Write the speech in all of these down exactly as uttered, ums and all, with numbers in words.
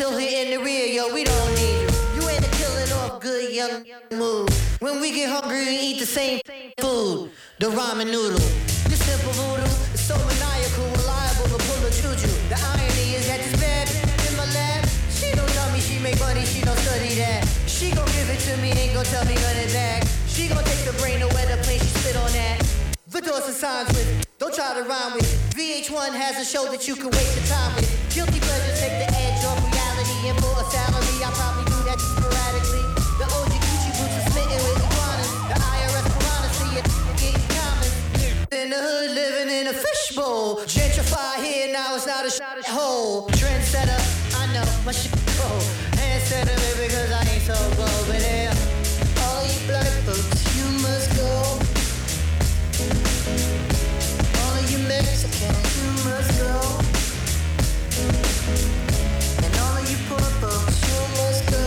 still here in the rear, yo, we don't need you. You ain't a killing off good young mood. When we get hungry, we eat the same food. The ramen noodle. This simple voodoo is so maniacal, reliable to pull a juju. The irony is that this bad in my lab. She don't tell me she make money, she don't study that. She gon' give it to me, ain't gon' tell me run it back. She gon' take the brain to where the plane, she spit on that. The doors and signs with, don't try to rhyme with. V H one has a show that you can waste your time with. Guilty pleasures take the edge off reality. And for a salary, I probably do that sporadically. The O G Gucci boots are smitten with iguanas. The I R S piranha see it getting common. In the hood, living in a fishbowl. Gentrify here, now it's not a sh- hole. Trendsetter, I know my shit cold. Handsetter, baby, cause I ain't so cold. But yeah, all you black folks, you must go. All of you Mexicans, you must go. And all of you poor folks, you must go.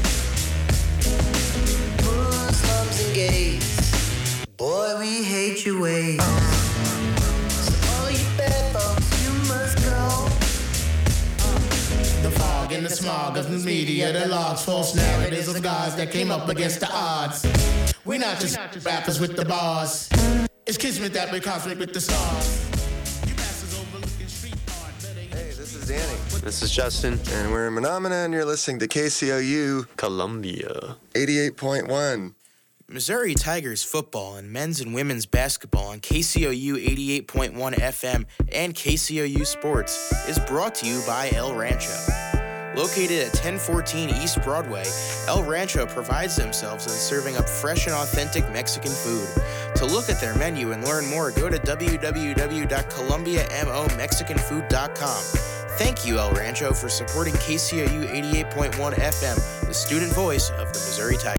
Muslims and gays, boy, we hate your ways. So all of you bad folks, you must go. The fog and the smog of the media, the logs, false narratives of gods that came up against the odds. We're not just rappers with the bars. It's kismet that we cosmic with the stars. You masters overlooking street art. Hey, this is Danny. This is Justin. And we're in Menominee, and you're listening to K C O U Columbia eighty-eight point one. Missouri Tigers football and men's and women's basketball on K C O U eighty-eight point one F M and K C O U Sports is brought to you by El Rancho. Located at ten fourteen East Broadway, El Rancho provides themselves in serving up fresh and authentic Mexican food. To look at their menu and learn more, go to w w w dot columbia mo mexican food dot com. Thank you, El Rancho, for supporting K C O U eighty-eight point one F M, the student voice of the Missouri Tigers.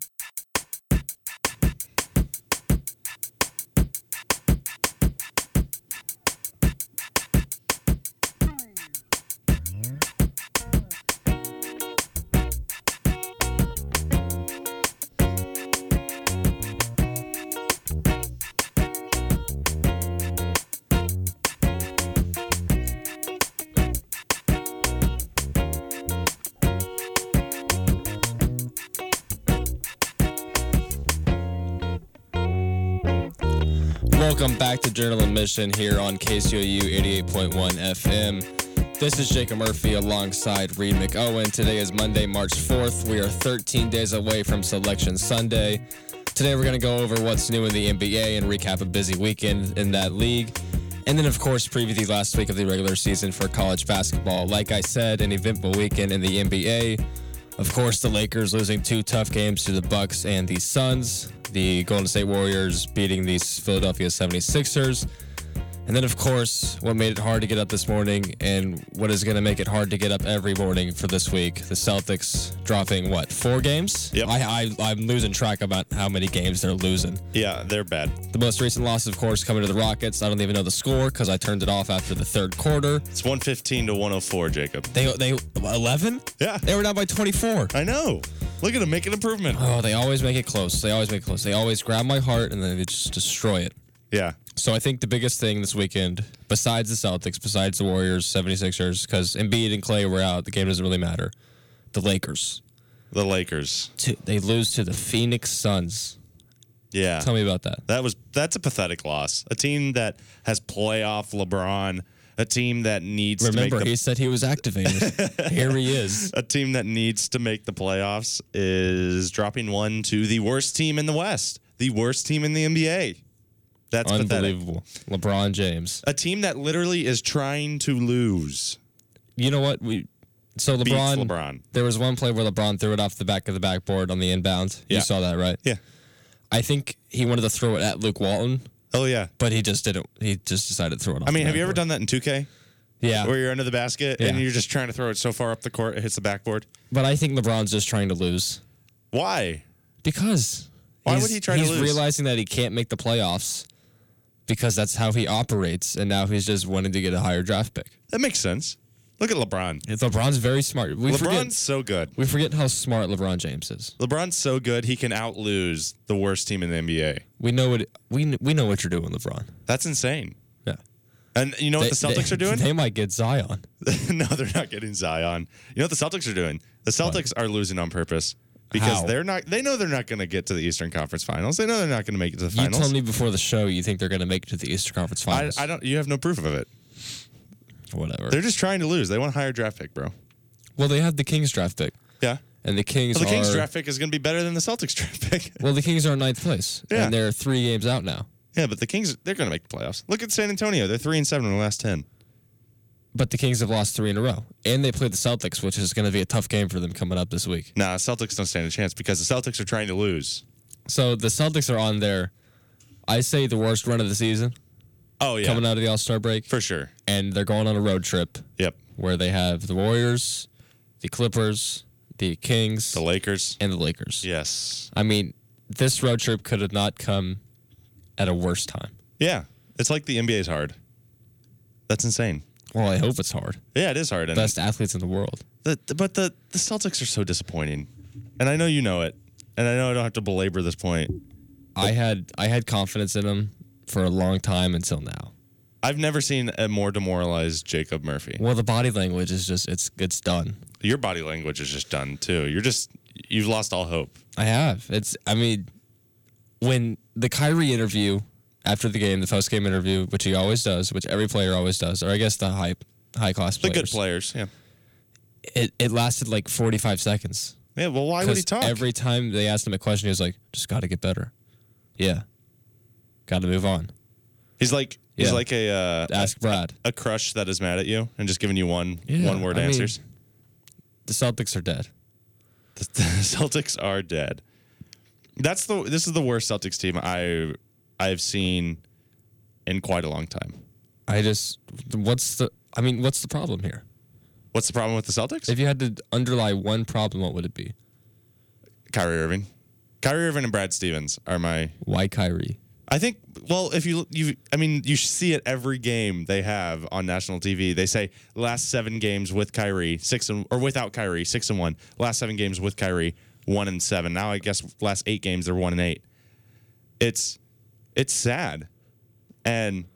Welcome back to Journal and Mission here on K C O U eighty-eight point one F M. This is Jacob Murphy alongside Reed McOwen. Today is Monday, March fourth. We are thirteen days away from Selection Sunday. Today we're going to go over what's new in the N B A and recap a busy weekend in that league. And then, of course, preview the last week of the regular season for college basketball. Like I said, an eventful weekend in the N B A. Of course, the Lakers losing two tough games to the Bucks and the Suns. The Golden State Warriors beating the Philadelphia seventy-sixers. And then, of course, what made it hard to get up this morning and what is going to make it hard to get up every morning for this week, the Celtics dropping, what, four games? Yep. I, I, I'm losing track about how many games they're losing. Yeah, they're bad. The most recent loss, of course, coming to the Rockets. I don't even know the score because I turned it off after the third quarter. It's one fifteen to one oh four, Jacob. They, they eleven? Yeah. They were down by twenty-four. I know. Look at them making improvement. Oh, they always make it close. They always make it close. They always grab my heart and then they just destroy it. Yeah. So I think the biggest thing this weekend, besides the Celtics, besides the Warriors, seventy-sixers, because Embiid and Clay were out, the game doesn't really matter. The Lakers. The Lakers. To, they lose to the Phoenix Suns. Yeah. Tell me about that. That was that's a pathetic loss. A team that has playoff LeBron, a team that needs Remember, to make the, he said he was activated. Here he is. A team that needs to make the playoffs is dropping one to the worst team in the West, the worst team in the N B A. That's unbelievable. Pathetic. LeBron James. A team that literally is trying to lose. You know what? We so LeBron, Beats LeBron. There was one play where LeBron threw it off the back of the backboard on the inbound. Yeah. You saw that, right? Yeah. I think he wanted to throw it at Luke Walton. Oh yeah. But he just didn't. He just decided to throw it off. I mean, the have you ever backboard. done that in two K? Yeah. Where you're under the basket Yeah. and you're just trying to throw it so far up the court it hits the backboard? But I think LeBron's just trying to lose. Why? Because. Why he's- would he try to he's lose? He's realizing that he can't make the playoffs because that's how he operates, and now he's just wanting to get a higher draft pick. That makes sense. Look at LeBron. It's, LeBron's very smart. We LeBron's forget, so good. we forget how smart LeBron James is. LeBron's so good he can out-lose the worst team in the N B A. We know what we we know what you're doing, LeBron. That's insane. Yeah. And you know what They- the Celtics they- are doing? They might get Zion. No, they're not getting Zion. You know what the Celtics are doing? The Celtics are losing on purpose because How? they're not. They know they're not going to get to the Eastern Conference Finals. They know they're not going to make it to the You finals. told me before the show you think they're going to make it to the Eastern Conference I, Finals. I don't. You have no proof of it. Whatever. They're just trying to lose. They want a higher draft pick, bro. Well, they have the Kings draft pick, Yeah. and the Kings Well, the are Kings draft pick is going to be better than the Celtics draft pick. well, the Kings are in ninth place, Yeah. and they're three games out now. Yeah, but the Kings, they're going to make the playoffs. Look at San Antonio. They're three and seven in the last ten. But the Kings have lost three in a row, and they play the Celtics, which is going to be a tough game for them coming up this week. Nah, Celtics don't stand a chance because the Celtics are trying to lose. So the Celtics are on their, I say, the worst run of the season Oh, yeah. coming out of the All-Star break, For sure. and they're going on a road trip Yep. where they have the Warriors, the Clippers, the Kings, The Lakers. and the Lakers. Yes. I mean, this road trip could have not come at a worse time. Yeah. It's like the N B A's hard. That's insane. Well, I hope it's hard. Yeah, it is hard. And Best athletes in the world. the, but the, the Celtics are so disappointing. And I know you know it. And I know I don't have to belabor this point. I had I had confidence in them for a long time until now. I've never seen a more demoralized Jacob Murphy. Well, the body language is just it's it's done. Your body language is just done, too. You're just, you've lost all hope. I have. It's I mean, when the Kyrie interview after the game, the post game interview, which he always does, which every player always does, or I guess the high high class The players. good players, yeah. It it lasted like forty-five seconds. Yeah, well, why would he 'Cause talk? Every time they asked him a question, he was like, "Just got to get better." Yeah. Got to move on. he's like, he's Yeah. like a, uh, Ask Brad. a crush that is mad at you and just giving you one, Yeah, one word I mean- answers. The Celtics are dead. The, the Celtics are dead. That's the, this is the worst Celtics team I, I've seen in quite a long time. I just what's the I mean, what's the problem here? What's the problem with the Celtics? If you had to underlie one problem, what would it be? Kyrie Irving. Kyrie Irving and Brad Stevens are my. Why Kyrie? I think. Well, if you you, I mean, you see it every game they have on national T V. They say last seven games with Kyrie, six and or without Kyrie, six and one. Last seven games with Kyrie, one and seven. Now I guess last eight games they're one and eight. It's it's sad, and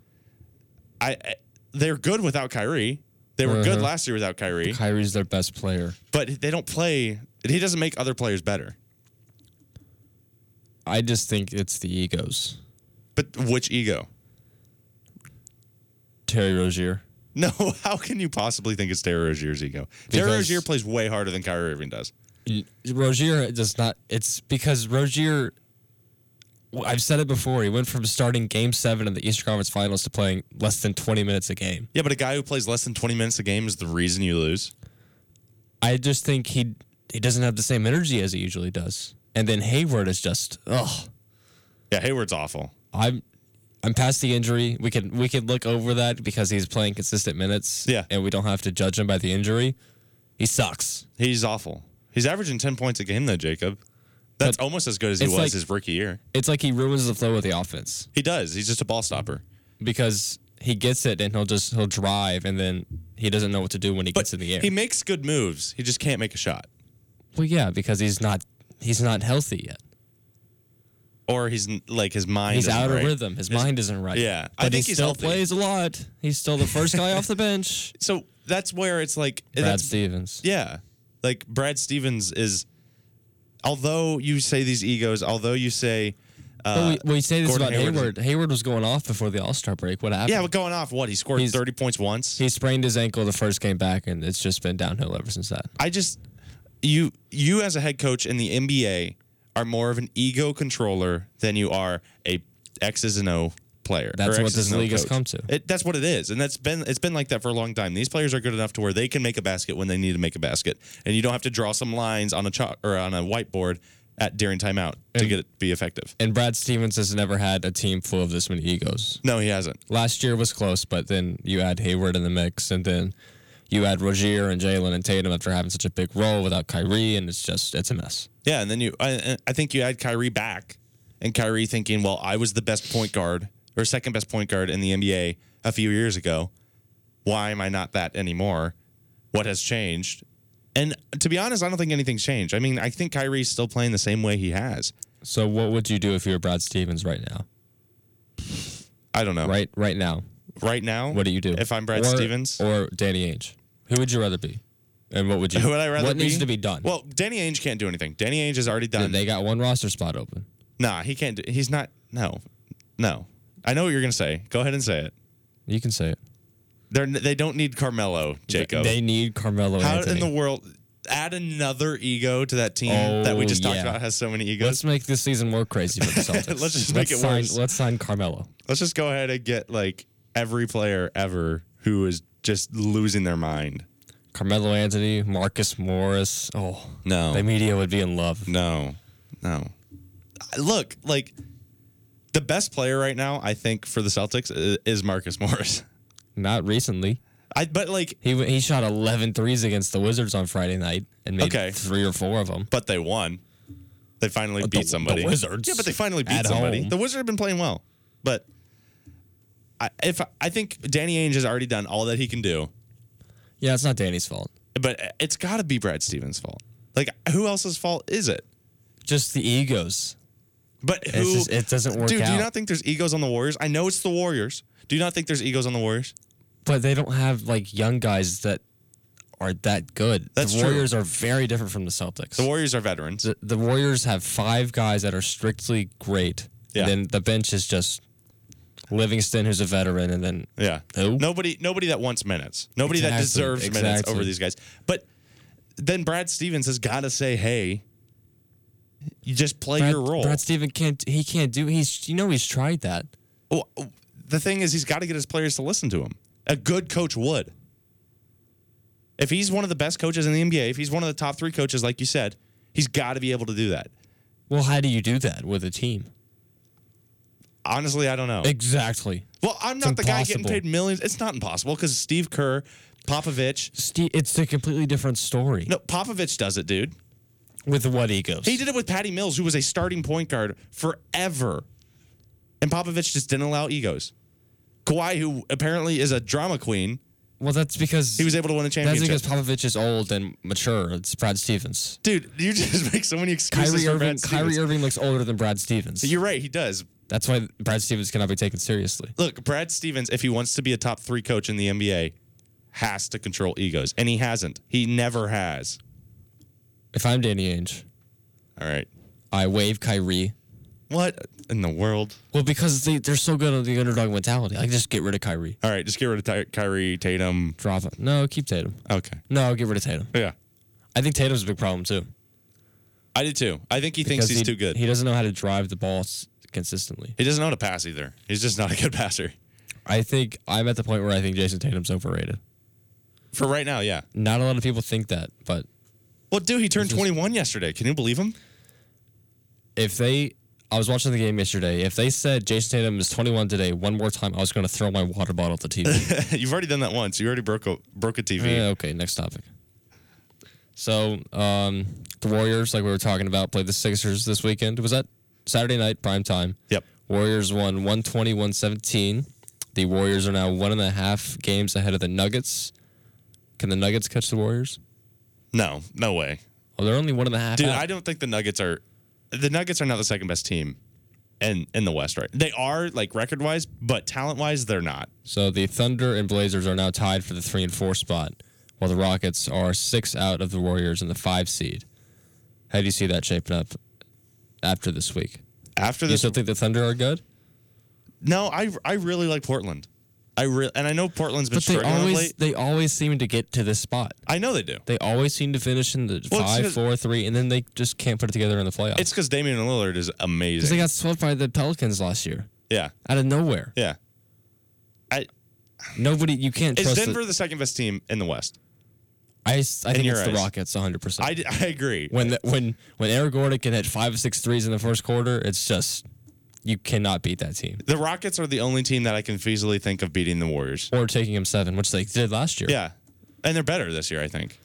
I, I they're good without Kyrie. They were good Uh-huh. last year without Kyrie, Kyrie's their best player. but they don't play. He doesn't make other players better. I just think it's the egos. But which ego? Terry Rozier. No, how can you possibly think it's Terry Rozier's ego? Terry Because- Rozier plays way harder than Kyrie Irving does. Rozier does not. It's because Rozier. I've said it before. He went from starting Game Seven of the Eastern Conference Finals to playing less than twenty minutes a game. Yeah, but a guy who plays less than twenty minutes a game is the reason you lose. I just think he he doesn't have the same energy as he usually does. And then Hayward is just ugh. Yeah, Hayward's awful. I'm I'm past the injury. We can we can look over that because he's playing consistent minutes. Yeah. And we don't have to judge him by the injury. He sucks. He's awful. He's averaging ten points a game, though, Jacob. That's But almost as good as he it's was like- his rookie year. It's like he ruins the flow of the offense He does. He's just a ball stopper. because he gets it and he'll just he'll drive and then he doesn't know what to do when he But gets in the air. he makes good moves. He just can't make a shot. well, yeah, because he's not he's not healthy yet. Or he's n- like his mind He's isn't out right. of rhythm. His, mind isn't right. yeah. I but think he he's still healthy. plays a lot. He's still the first guy off the bench. So that's where it's like Brad that's Stevens. Yeah. Like Brad Stevens is, although you say these egos, although you say, But uh, we, we say this Gordon about Hayward Hayward. Hayward was going off before the All Star break. What happened? yeah, but going off what? He scored He's- thirty points once. He sprained his ankle the first game back, and it's just been downhill ever since that. I just, you, you as a head coach in the N B A are more of an ego controller than you are a X's and O player. That's or what X's this and O league has coach. come to. It, that's what it is, and that's been it's been like that for a long time. These players are good enough to where they can make a basket when they need to make a basket, and you don't have to draw some lines on a chalk or on a whiteboard at during timeout to And- get it to be effective. And Brad Stevens has never had a team full of this many egos. No, he hasn't. Last year was close, but then you add Hayward in the mix, and then you add Rozier and Jalen and Tatum after having such a big role without Kyrie, and it's just it's a mess. Yeah, and then you, I, I think you add Kyrie back, and Kyrie thinking, well, I was the best point guard or second best point guard in the N B A a few years ago. Why am I not that anymore? What has changed? And to be honest, I don't think anything's changed. I mean, I think Kyrie's still playing the same way he has. So what would you do if you were Brad Stevens right now? I don't know. Right, right now. right now. What do you do? If I'm Brad or, Stevens? Or Danny Ainge. Who would you rather be? And what would you Who would I rather What be? needs to be done? Well, Danny Ainge can't do anything. Danny Ainge has already done. They got one roster spot open. Nah, he can't do He's not. No. No. I know what you're going to say. Go ahead and say it. You can say it. They're, they don't need Carmelo, Jacob. They need Carmelo How Anthony. in the world add another ego to that team Oh, that we just talked yeah. about has so many egos? Let's make this season more crazy for the Celtics. Let's just make it sign, worse. Let's sign Carmelo. Let's just go ahead and get like every player ever who is just losing their mind. Carmelo Anthony, Marcus Morris. Oh, No. the media would be in love. No. No. Look, like the best player right now, I think, for the Celtics i- is Marcus Morris. Not recently. I but like He he shot eleven threes against the Wizards on Friday night and made Okay. three or four of them. but they won. They finally But beat the- somebody. the Wizards Yeah, but they finally beat at somebody. home. The Wizards have been playing well. But I if I think Danny Ainge has already done all that he can do. Yeah, it's not Danny's fault. But it's got to be Brad Stevens' fault. Like, who else's fault is it? Just the egos. But It's who? just- it doesn't work Dude, do you out. not think there's egos on the Warriors? I know it's the Warriors. Do you not think there's egos on the Warriors? But they don't have like young guys that are that good. That's the true. Warriors are very different from the Celtics. The Warriors are veterans. the, the Warriors have five guys that are strictly great. Yeah. And then the bench is just Livingston, who's a veteran, and then Yeah. Who? Nobody nobody that wants minutes. Nobody that Exactly, deserves minutes exactly. over these guys. But then Brad Stevens has got to say, "Hey, you just play Brad, your role." Brad Stevens can't. He can't do. He's. You know, he's tried that. Well, the thing is, he's got to get his players to listen to him. A good coach would. If he's one of the best coaches in the N B A, if he's one of the top three coaches, like you said, he's got to be able to do that. Well, how do you do that with a team? Honestly, I don't know. Exactly. Well, I'm It's not the guy getting impossible. paid millions. It's not impossible because Steve Kerr, Popovich. Steve, it's a completely different story. No, Popovich does it, dude. With what egos? He did it with Patty Mills, who was a starting point guard forever. And Popovich just didn't allow egos. Kawhi, who apparently is a drama queen, Well, that's because he was able to win a That's championship. because Popovich is old and mature. It's Brad Stevens. Dude, you just make so many excuses Kyrie for Irving. Brad Stevens. Kyrie Irving looks older than Brad Stevens. You're right, he does. That's why Brad Stevens cannot be taken seriously. Look, Brad Stevens, if he wants to be a top three coach in the N B A, has to control egos. And he hasn't. He never has. If I'm Danny Ainge, All right. I waive Kyrie. What in the world? Well, because they, they're so good on the underdog mentality. I just get rid of Kyrie. All right, just get rid of Ty- Kyrie, Tatum. Drop it. No, keep Tatum. Okay. No, I'll get rid of Tatum. Yeah. I think Tatum's a big problem, too. I did too. I think he thinks Because he's he, too good. He doesn't know how to drive the ball s- consistently. He doesn't know how to pass either. He's just not a good passer. I think I'm at the point where I think Jason Tatum's overrated. For right now, yeah. Not a lot of people think that, but Well, dude, he turned This is- twenty-one yesterday. Can you believe him? if they, I was watching the game yesterday. If they said Jason Tatum is twenty-one today, one more time, I was going to throw my water bottle at the T V. You've already done that once. You already broke a broke a T V. Yeah, okay, next topic. So, um, the Warriors, like we were talking about, played the Sixers this weekend. Was that Saturday night, prime time? Yep. Warriors won one twenty, one seventeen. The Warriors are now one and a half games ahead of the Nuggets. Can the Nuggets catch the Warriors? No, no way. Oh, they're only one and a half. Dude, out. I don't think the Nuggets are the Nuggets are not the second best team in in the West, right? They are like record wise, but talent wise, they're not. So the Thunder and Blazers are now tied for the three and four spot, while the Rockets are six out of the Warriors in the five seed. How do you see that shaping up after this week? After Do you this, still think the Thunder are good? no, I I really like Portland. I really and I know Portland's been But they struggling of always late. they always seem to get to this spot. I know they do. They always seem to finish in the Well, it's five, 'cause- four, three, and then they just can't put it together in the playoffs. It's because Damian Lillard is Because amazing. they got swept by the Pelicans last year yeah, out of nowhere. yeah. I, Nobody, you can't is trust. Denver it. the second best team in the West? I, s- I think your it's the eyes? Rockets, one hundred percent. I, d- I agree. When the, when when Eric Gordon can hit five or six threes in the first quarter, it's just you cannot beat that team. The Rockets are the only team that I can feasibly think of beating the Warriors. Or taking him seven, which they did last year. Yeah, and they're better this year, I think.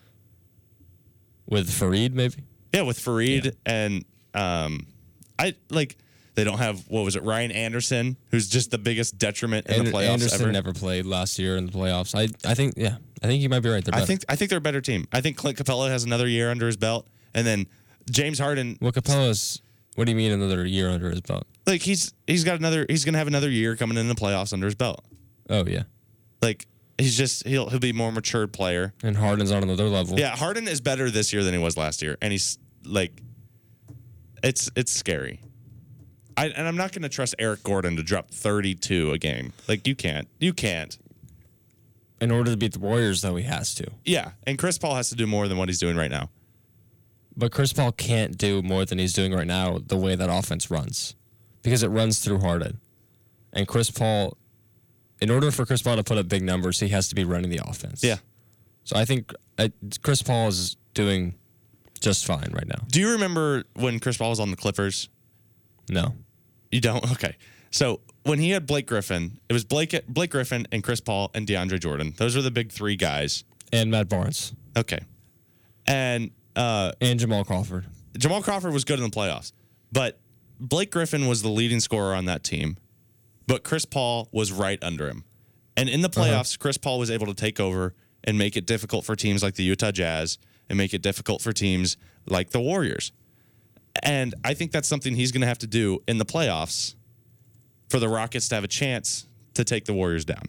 With Fareed, maybe. Yeah, with Fareed and um, I like they don't have what was it Ryan Anderson, who's just the biggest detriment in And the playoffs Anderson ever. never played last year in the playoffs. I I think yeah, I think you might be right. They're I better. think I think they're a better team. I think Clint Capella has another year under his belt, and then James Harden. well, Capella's. What do you mean another year under his belt? Like he's he's got another he's gonna have another year coming in the playoffs under his belt. Oh yeah. Like he's just he'll he'll be a more matured player. And Harden's on another level. Yeah, Harden is better this year than he was last year, and he's like, it's it's scary. I and I'm not going to trust Eric Gordon to drop thirty-two a game. Like you can't, you can't. In order to beat the Warriors, though, he has to. Yeah, and Chris Paul has to do more than what he's doing right now. But Chris Paul can't do more than he's doing right now the way that offense runs, because it runs through Harden. And Chris Paul, in order for Chris Paul to put up big numbers, he has to be running the offense. Yeah. So I think uh, Chris Paul is doing just fine right now. Do you remember when Chris Paul was on the Clippers? No. You don't? Okay. So when he had Blake Griffin, it was Blake Blake Griffin and Chris Paul and DeAndre Jordan. Those were the big three guys. And Matt Barnes. Okay. And uh, and Jamal Crawford. Jamal Crawford was good in the playoffs, but Blake Griffin was the leading scorer on that team, but Chris Paul was right under him. And in the playoffs, uh-huh. Chris Paul was able to take over and make it difficult for teams like the Utah Jazz and make it difficult for teams like the Warriors. And I think that's something he's going to have to do in the playoffs for the Rockets to have a chance to take the Warriors down.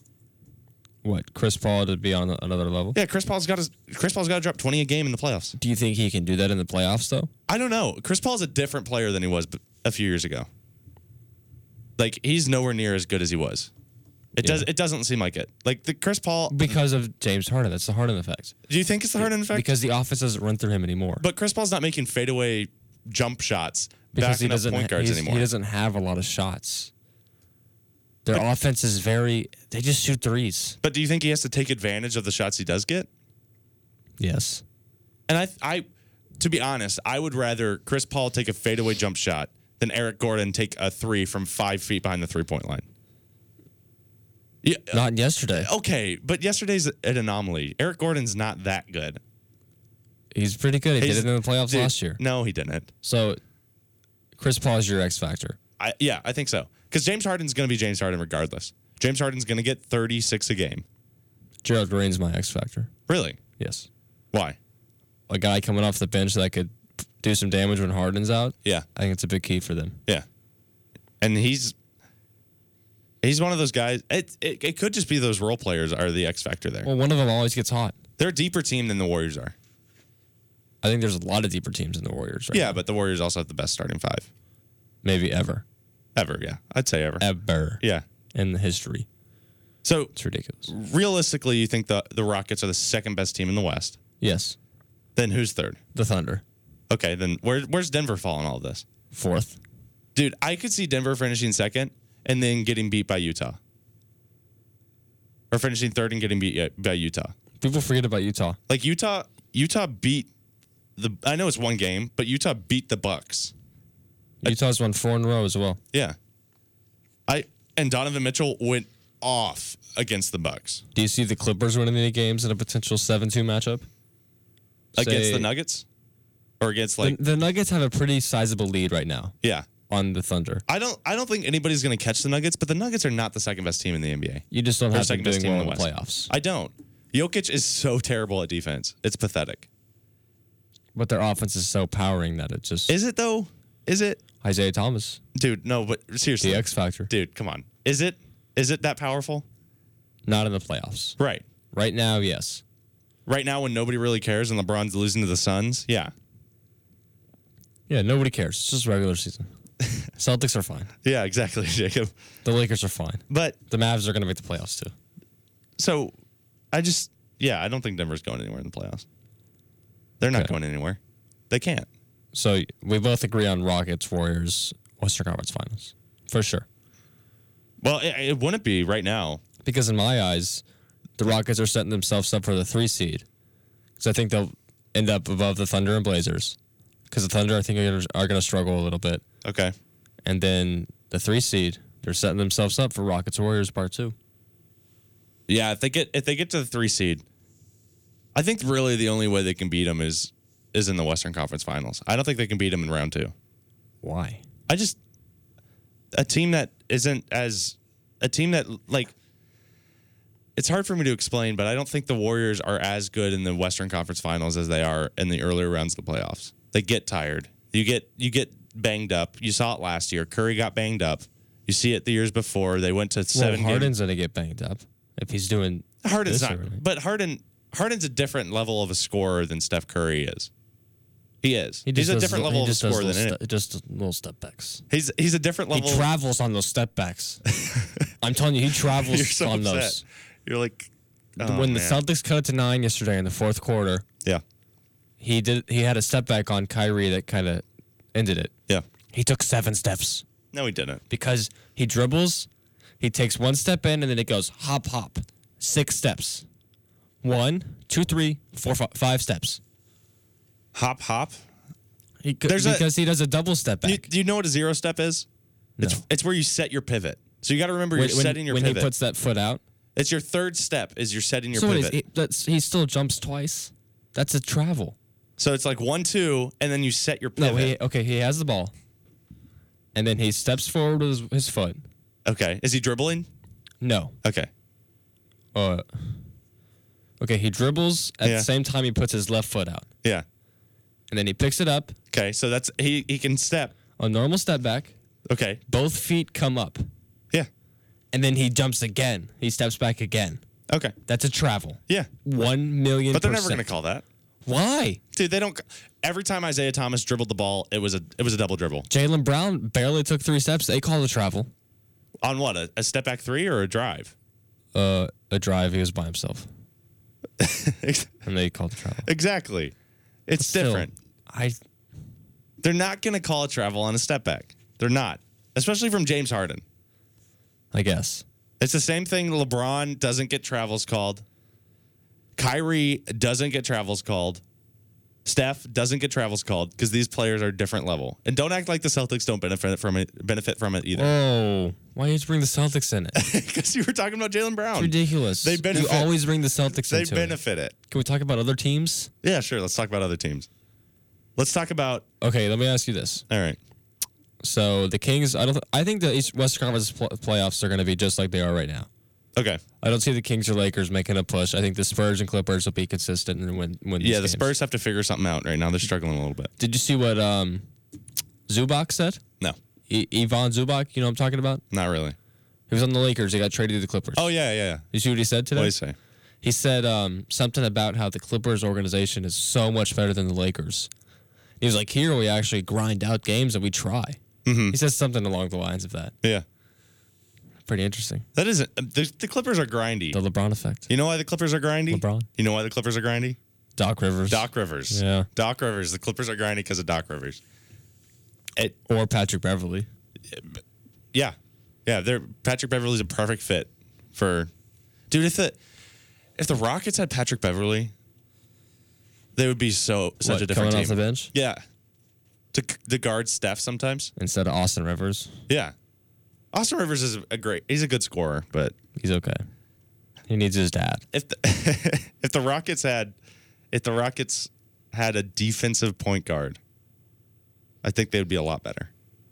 What, Chris Paul to be on another level? Yeah, Chris Paul's got to Chris Paul's got to drop twenty a game in the playoffs. Do you think he can do that in the playoffs, though? I don't know. Chris Paul's a different player than he was a few years ago. Like he's nowhere near as good as he was. It yeah. does. It doesn't seem like it. Like the Chris Paul because of James Harden. That's the Harden effect. Do you think it's the Harden effect? Because the offense doesn't run through him anymore. But Chris Paul's not making fadeaway jump shots because he doesn't. Point guards anymore. He doesn't have a lot of shots. Their but, offense is very. They just shoot threes. But do you think he has to take advantage of the shots he does get? Yes. And I, I, to be honest, I would rather Chris Paul take a fadeaway jump shot than Eric Gordon take a three from five feet behind the three-point line. Yeah, not yesterday. Okay, but yesterday's an anomaly. Eric Gordon's not that good. He's pretty good. He He's, did it in the playoffs dude, last year. No, he didn't. So, Chris Paul is your X factor. I, yeah, I think so. Because James Harden's going to be James Harden regardless. James Harden's going to get thirty-six a game. Gerald Green's my X factor. Really? Yes. Why? A guy coming off the bench that could do some damage when Harden's out. Yeah. I think it's a big key for them. Yeah. And he's he's one of those guys. It, it, it could just be those role players are the X factor there. Well, one of them always gets hot. They're a deeper team than the Warriors are. I think there's a lot of deeper teams than the Warriors right Yeah, now. but the Warriors also have the best starting five. Maybe ever. Ever, yeah. I'd say ever. Ever. Yeah. In the history. So it's ridiculous. Realistically, you think the, the Rockets are the second best team in the West? Yes. Then who's third? The Thunder. Okay, then where, where's Denver fall in all of this? Fourth. Dude, I could see Denver finishing second and then getting beat by Utah. Or finishing third and getting beat by Utah. People forget about Utah. Like Utah, Utah beat the. I know it's one game, but Utah beat the Bucks. Utah's won four in a row as well. Yeah. I and Donovan Mitchell went off against the Bucks. Do you see the Clippers winning any games in a potential seven two matchup? Against Say, the Nuggets? Or against like the, the Nuggets have a pretty sizable lead right now. Yeah. On the Thunder. I don't I don't think anybody's going to catch the Nuggets, but the Nuggets are not the second best team in the N B A. You just don't They're have them doing well in the, the playoffs. I don't. Jokic is so terrible at defense. It's pathetic. But their offense is so powering that it just... Is it though? Is it? Isaiah Thomas. Dude, no, but seriously. The X factor. Dude, come on. Is it? Is it that powerful? Not in the playoffs. Right. Right now, yes. Right now when nobody really cares and LeBron's losing to the Suns? Yeah. Yeah, nobody cares. It's just regular season. Celtics are fine. Yeah, exactly, Jacob. The Lakers are fine. But the Mavs are going to make the playoffs too. So, I just, yeah, I don't think Denver's going anywhere in the playoffs. They're not okay. going anywhere. They can't. So, we both agree on Rockets, Warriors, Western Conference Finals. For sure. Well, it, it wouldn't be right now. Because in my eyes, the Rockets are setting themselves up for the three seed. Because I think they'll end up above the Thunder and Blazers. Because the Thunder, I think, are, are going to struggle a little bit. Okay. And then the three seed, they're setting themselves up for Rockets Warriors part two. Yeah, if they get if they get to the three seed, I think really the only way they can beat them is is in the Western Conference Finals. I don't think they can beat them in round two. Why? I just a team that isn't as a team that like it's hard for me to explain, but I don't think the Warriors are as good in the Western Conference Finals as they are in the earlier rounds of the playoffs. They get tired. You get you get banged up. You saw it last year. Curry got banged up. You see it the years before. They went to Well, seven Harden's games. going to get banged up if he's doing Harden's this not. early. But Harden Harden's a different level of a scorer than Steph Curry is. He is. He he's just a does- different he level of a just does scorer than little it. ste- just little step backs. He's he's a different level. He travels on those step backs. I'm telling you, he travels You're so on upset. those. You're like oh, when the man. Celtics cut it to nine yesterday in the fourth quarter, Yeah. he did. He had a step back on Kyrie that kind of ended it. Yeah. He took seven steps No, he didn't. because he dribbles, he takes one step in, and then it goes hop, hop, six steps. One, two, three, four, five, five steps. Hop hop. He, c- There's a- because he does a double step back. You, do you know what a zero step is? It's No. it's where you set your pivot. So you got to remember when you're when- setting your when pivot. he puts that foot out. it's your third step is you're setting your So what is, pivot. he, that's, he still jumps twice. That's a travel. so it's like one two and then you set your pivot. No, he, okay, he has the ball, and then he steps forward with his, his foot. Okay. Is he dribbling? No. Okay. Uh, okay, he dribbles at Yeah. the same time he puts his left foot out, Yeah. and then he picks it up, Okay. So that's he he can step. a normal step back. Okay. Both feet come up, Yeah. and then he jumps again. He steps back again. Okay. That's a travel. Yeah. One million. But they're never percent. going to call that. Why? Dude, they don't every time Isaiah Thomas dribbled the ball, it was a it was a double dribble. Jaylen Brown barely took three steps. They call it a travel. On what? A, a step back three or a drive? Uh, a drive. He was by himself, and they called it travel. Exactly. It's Still, different. I They're not going to call a travel on a step back. They're not. Especially from James Harden. I guess. It's the same thing. LeBron doesn't get travels called. Kyrie doesn't get travels called. Steph doesn't get travels called because these players are different level. And don't act like the Celtics don't benefit from it. Benefit from it either. Oh, why did you bring the Celtics in it? Because you were talking about Jaylen Brown. Ridiculous. They benefit- You always bring the Celtics They into benefit it. it. Can we talk about other teams? Yeah, sure. Let's talk about other teams. Let's talk about. Okay, let me ask you this. All right. So the Kings, I don't. Th- I think the East West Conference pl- playoffs are going to be just like they are right now. Okay. I don't see the Kings or Lakers making a push. I think the Spurs and Clippers will be consistent and win. win these Yeah, the games. Spurs have to figure something out right now. They're struggling a little bit. Did you see what um, Zubac said? No, I- Ivan Zubac. You know what I'm talking about? not really. He was on the Lakers. He got traded to the Clippers. Oh yeah, yeah. yeah. You see what he said today? What do you say? He said um, something about how the Clippers organization is so much better than the Lakers. He was like, here we actually grind out games and we try. Mm-hmm. He says something along the lines of that. Yeah, Pretty interesting. that isn't. The, the Clippers are grindy. The LeBron effect. You know why the Clippers are grindy? LeBron. You know why the Clippers are grindy? Doc Rivers. Doc Rivers. Yeah. Doc Rivers. The Clippers are grindy because of Doc Rivers. It. Or Patrick Beverly. Yeah, yeah. They're Patrick Beverly's a perfect fit for. Dude, if the if the Rockets had Patrick Beverly, they would be so such What, a different coming team. off the bench? Yeah. To to guard Steph sometimes. Instead of Austin Rivers. Yeah. Austin Rivers is a great. He's a good scorer, but He's okay. He needs his dad. if the, if the Rockets had if the Rockets had a defensive point guard, I think they would be a lot better.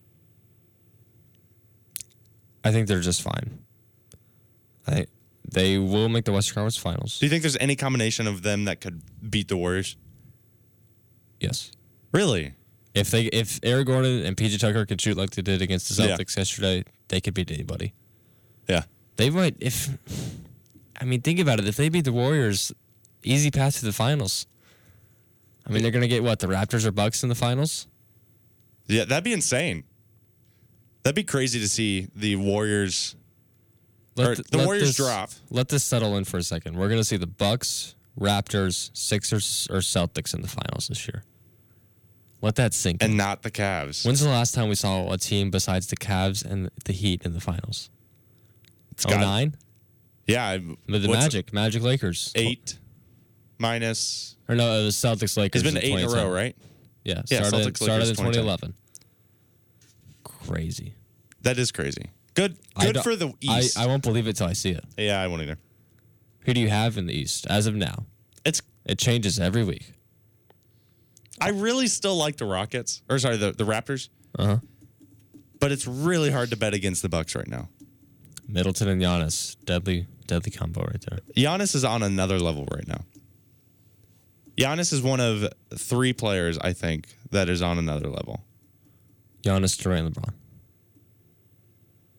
I think they're just fine. I They will make the Western Conference Finals. Do you think there's any combination of them that could beat the Warriors? Yes. Really? If they if Eric Gordon and P J Tucker could shoot like they did against the Yeah. Celtics yesterday, they could beat anybody. Yeah. They might if I mean think about it. If they beat the Warriors, easy path to the finals. I mean they're gonna get what, the Raptors or Bucks in the finals? Yeah, that'd be insane. That'd be crazy to see the Warriors. Let Or th- the let Warriors this- drop. Let this settle in for a second. We're gonna see the Bucks, Raptors, Sixers, or Celtics in the finals this year. Let that sink in. And not the Cavs. When's the last time we saw a team besides the Cavs and the Heat in the finals? It's Oh got- nine? Yeah. I- The, the what's- Magic, Magic Lakers. Eight minus. Or no, it was Celtics Lakers. It's been in eight in a twenty ten. row, right? Yeah, Yeah, started, in- Celtics, started Lakers, in twenty ten. twenty eleven. Crazy. That is crazy. Good. I Good don't- for the I, East. I won't believe it till I see it. yeah, I won't either. Who do you have in the East as of now? It's. It changes every week. I really still like the Rockets, or sorry, the, the Raptors. Uh huh. But it's really hard to bet against the Bucks right now. Middleton and Giannis, deadly, deadly combo right there. Giannis is on another level right now. Giannis is one of three players, I think, that is on another level. Giannis, Durant, LeBron.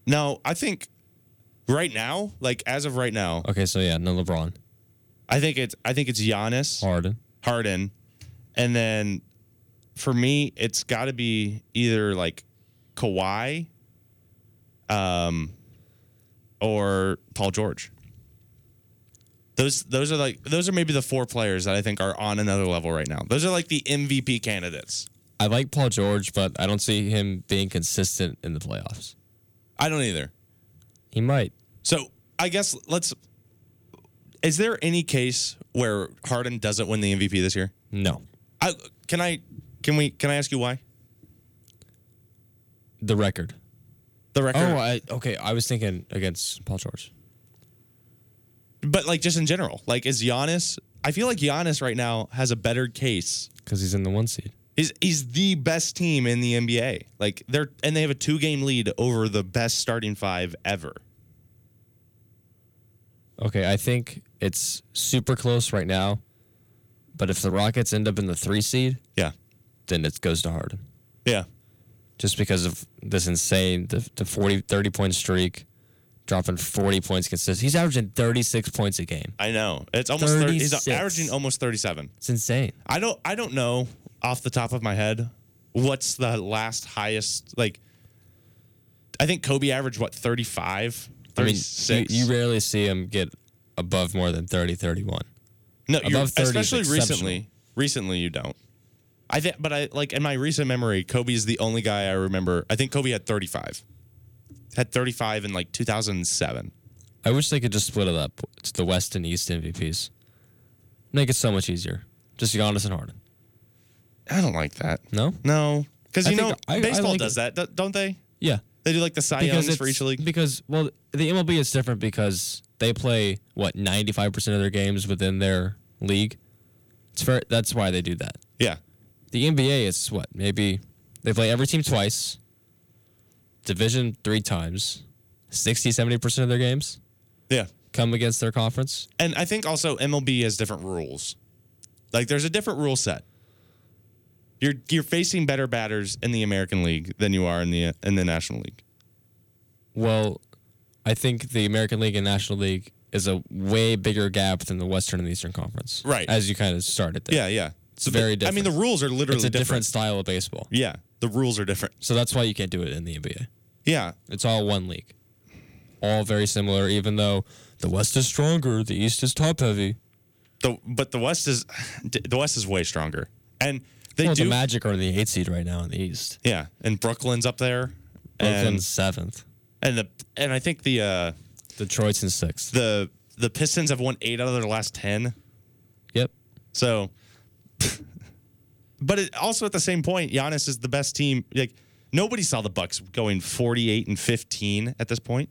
No, I think right now, like as of right now, Okay, so yeah, no LeBron. I think it's I think it's Giannis, Harden. Harden, and then for me, it's got to be either like Kawhi, um, or Paul George. Those those are like those are maybe the four players that I think are on another level right now. Those are like the M V P candidates. I like Paul George, but I don't see him being consistent in the playoffs. I don't either. He might. So I guess let's. Is there any case where Harden doesn't win the M V P this year? No. I can I can we can I ask you why? The record. The record. Oh, I, okay. I was thinking against Paul George. But like just in general, like is Giannis? I feel like Giannis right now has a better case. Because he's in the one seed. He's he's the best team in the N B A. Like they're and they have a two game lead over the best starting five ever. Okay, I think it's super close right now. But if the Rockets end up in the three seed, Yeah. then it goes to Harden. Yeah. Just because of this insane, the, the forty, thirty point streak, dropping forty points consistent. He's averaging thirty-six points a game. I know. It's almost thirty, he's thirty-six. averaging almost thirty-seven. It's insane. I don't I don't know off the top of my head what's the last highest like I think Kobe averaged what thirty-five, I mean, thirty-six. you, you rarely see him get above more than thirty, thirty-one. No, you're, above thirty is especially exceptional. recently. Recently you don't. I think but I like in my recent memory Kobe is the only guy I remember. I think Kobe had thirty-five. Had thirty-five in like two thousand seven. I wish they could just split it up. It's the West and East M V Ps. Make it so much easier. Just Giannis and Harden. I don't like that. No? No. Because I you know, think I- I baseball like does it. that, don't they? Yeah. They do like the Cy Youngs for each league. Because, well, the M L B is different because they play, what, ninety-five percent of their games within their league? It's fair, that's why they do that. Yeah. The N B A is what? Maybe they play every team twice, division three times, sixty, seventy percent of their games Yeah. come against their conference. And I think also M L B has different rules. Like there's a different rule set. You're you're facing better batters in the American League than you are in the in the National League. Well, I think the American League and National League is a way bigger gap than the Western and the Eastern Conference. Right. As you kind of started there. Yeah, yeah. It's very the, different. I mean, the rules are literally It's a different. different. style of baseball. Yeah, the rules are different. So that's why you can't do it in the N B A. Yeah, It's all one league. All very similar, even though the West is stronger, the East is top heavy. the but the West is the West is way stronger, and they Well, do. the Magic are in the eighth seed right now in the East. Yeah, and Brooklyn's up there, Brooklyn's seventh. and and the and I think the uh, Detroit's in sixth. the the Pistons have won eight out of their last ten. Yep. So, but it, also at the same point, Giannis is the best team. Like nobody saw the Bucks going forty-eight and fifteen at this point.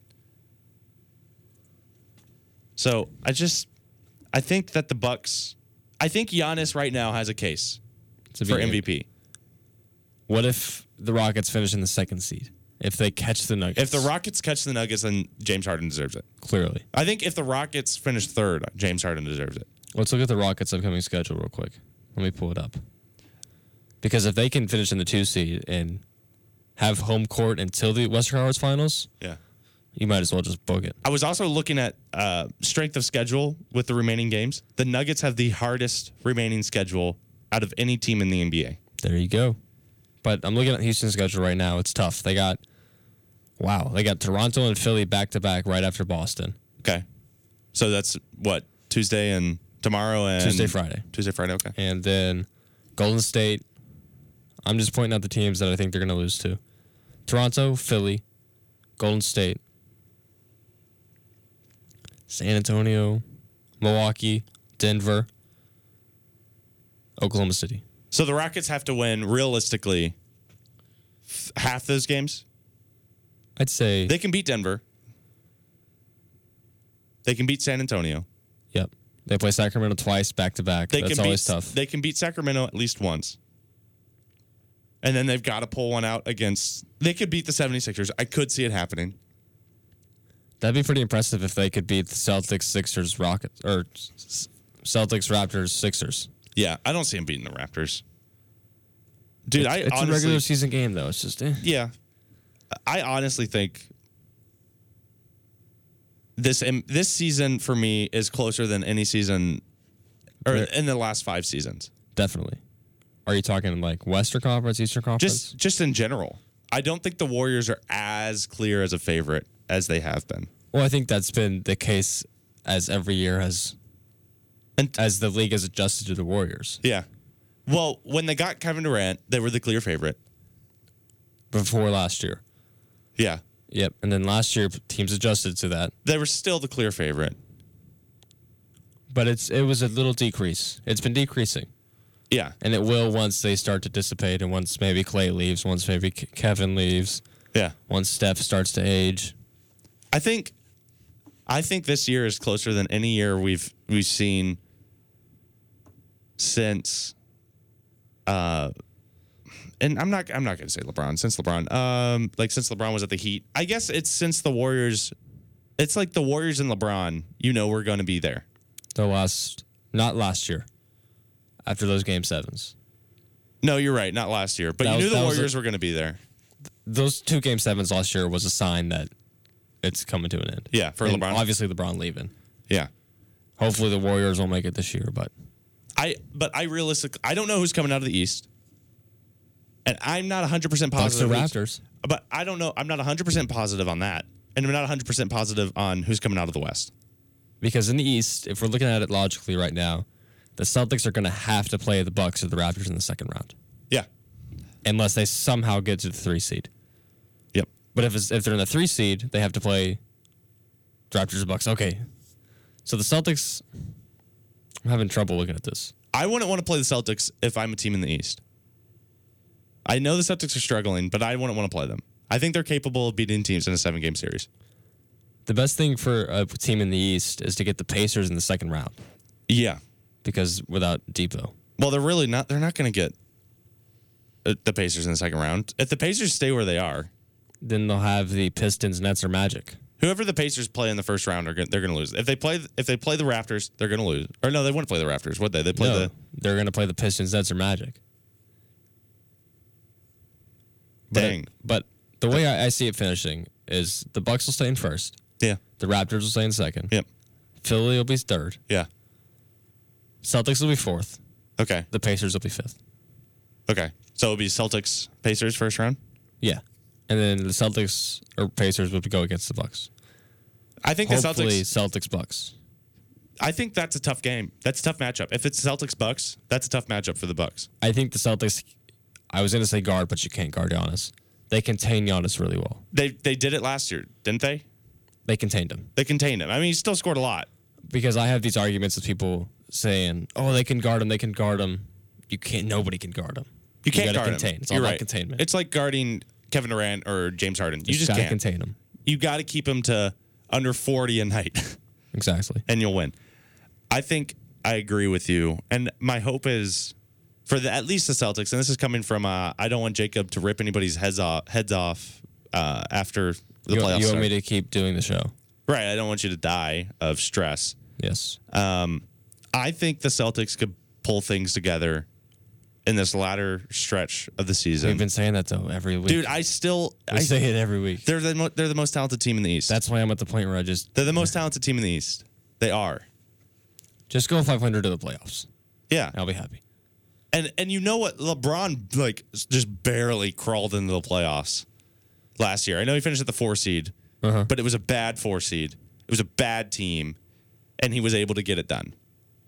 So I just, I think that the Bucks, I think Giannis right now has a case To for be- M V P. What if the Rockets finish in the second seed? If they catch the Nuggets? If the Rockets catch the Nuggets, then James Harden deserves it. Clearly. I think if the Rockets finish third, James Harden deserves it. Let's look at the Rockets' upcoming schedule real quick. Let me pull it up. Because if they can finish in the two seed and have home court until the Western Conference Finals, Yeah. you might as well just book it. I was also looking at uh, strength of schedule with the remaining games. The Nuggets have the hardest remaining schedule out of any team in the N B A. There you go. But I'm looking at Houston's schedule right now. It's tough. They got, wow, they got Toronto and Philly back to back right after Boston. Okay. So that's what, Tuesday and tomorrow and Tuesday, Friday. Tuesday, Friday, okay. And then Golden State. I'm just pointing out the teams that I think they're going to lose to. Toronto, Philly, Golden State, San Antonio, Milwaukee, Denver, Oklahoma City. So the Rockets have to win realistically f- half those games. I'd say, They can beat Denver. They can beat San Antonio. yep. They play Sacramento twice back to back. They That's can always beat tough. They can beat Sacramento at least once. And then they've got to pull one out against they could beat the 76ers. I could see it happening. That'd be pretty impressive if they could beat the Celtics, Sixers, Rockets, or S- Celtics, Raptors, Sixers. Yeah, I don't see him beating the Raptors. Dude, it's, I it's honestly a regular season game though. It's just eh. Yeah. I honestly think this um, this season for me is closer than any season, or Yeah. in the last five seasons. Definitely. Are you talking like Western Conference, Eastern Conference? Just just in general, I don't think the Warriors are as clear as a favorite as they have been. Well, I think that's been the case as every year has, And as the league has adjusted to the Warriors. yeah, well, when they got Kevin Durant, they were the clear favorite. Before last year. Yeah, Yep. And then last year, teams adjusted to that. they were still the clear favorite. But it's it was a little decrease. It's been decreasing. Yeah, And it will once they start to dissipate and once maybe Clay leaves, once maybe Ke- Kevin leaves, yeah. once Steph starts to age. I think, I think this year is closer than any year we've we've seen since. Uh, and I'm not I'm not going to say LeBron since LeBron. Um, like since LeBron was at the Heat. I guess it's since the Warriors. It's like the Warriors and LeBron. You know we're going to be there. The last, not last year, after those game sevens. No, you're right. Not last year, but That you was- knew the that was Warriors a- were going to be there. Those two game sevens last year was a sign that it's coming to an end. Yeah, for And LeBron. Obviously, LeBron leaving. Yeah. Hopefully, the Warriors will make it this year, but I but I realistically I don't know who's coming out of the East, and I'm not one hundred percent Bucks or positive. who's- Raptors. But I don't know. I'm not one hundred percent positive on that, and I'm not one hundred percent positive on who's coming out of the West. Because in the East, if we're looking at it logically right now, the Celtics are going to have to play the Bucks or the Raptors in the second round, Yeah. unless they somehow get to the three seed. Yep. But if it's, if they're in the three seed, they have to play Raptors or Bucks. Okay, so the Celtics. I'm having trouble looking at this. I wouldn't want to play the Celtics if I'm a team in the East. I know the Celtics are struggling, but I wouldn't want to play them. I think they're capable of beating teams in a seven-game series. The best thing for a team in the East is to get the Pacers in the second round, Yeah. because without Depot. Well, they're really not. They're not going to get uh, the Pacers in the second round. If the Pacers stay where they are, Then they'll have the Pistons, Nets, or Magic. whoever the Pacers play in the first round are gonna, they're going to lose. If they play if they play the Raptors, they're going to lose. Or no, they wouldn't play the Raptors, would they? They play No, the they're going to play the Pistons, Nets, or Magic. But, Dang. But the way I, I see it finishing is the Bucks will stay in first. Yeah. The Raptors will stay in second. Yep. Philly will be third. Yeah. Celtics will be fourth. Okay. The Pacers will be fifth. Okay. So it'll be Celtics Pacers first round. Yeah. And then the Celtics or Pacers will go against the Bucks. I think the Hopefully, Celtics. Celtics Bucks. I think that's a tough game. That's a tough matchup. If it's Celtics Bucks, that's a tough matchup for the Bucks. I think the Celtics. I was going to say guard, but you can't guard Giannis. They contain Giannis really well. They they did it last year, didn't they? They contained him. They contained him. I mean, he still scored a lot. Because I have these arguments with people saying, "Oh, they can guard him. They can guard him." You can't. Nobody can guard him. You can't gotta guard contain. him. It's all You're about right. containment. It's like guarding Kevin Durant or James Harden. You just gotta can't. contain him. You got to keep him to under forty a night, Exactly. and you'll win. I think I agree with you, and my hope is for the at least the Celtics. And this is coming from uh, I don't want Jacob to rip anybody's heads off heads off uh, after the You, playoffs. you want start. me to keep doing the show? Right. I don't want you to die of stress. Yes. Um, I think the Celtics could pull things together in this latter stretch of the season. We've been saying that though every week. Dude, I still we I say it every week. they're the mo- they're the most talented team in the East. That's why I'm at the point where I just They're the most talented team in the East. They are. just go five hundred to the playoffs. Yeah. I'll be happy. And and you know what? LeBron like just barely crawled into the playoffs last year. I know he finished at the four seed, Uh-huh. but it was a bad four seed. It was a bad team, and he was able to get it done.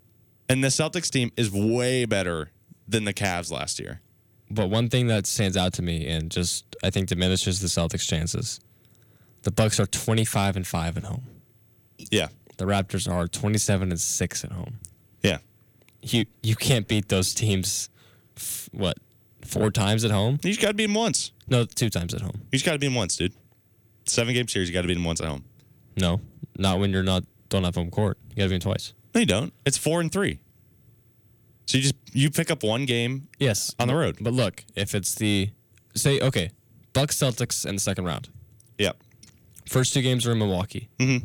And the Celtics team is way better than the Cavs last year. But one thing that stands out to me and just I think diminishes the Celtics' chances. The Bucks are twenty-five and five at home. Yeah. The Raptors are twenty-seven and six at home. Yeah. You you can't beat those teams. F- what? Four times at home? You just got to beat them once. No, two times at home. You just got to beat them once, dude. Seven game series, you got to beat them once at home. No, not when you're not don't have home court. You got to beat them twice. No, you don't. It's four and three. So you just you pick up one game Yes, on the road. But look, if it's the say okay, Bucks Celtics in the second round. Yep. First two games are in Milwaukee. Mm-hmm.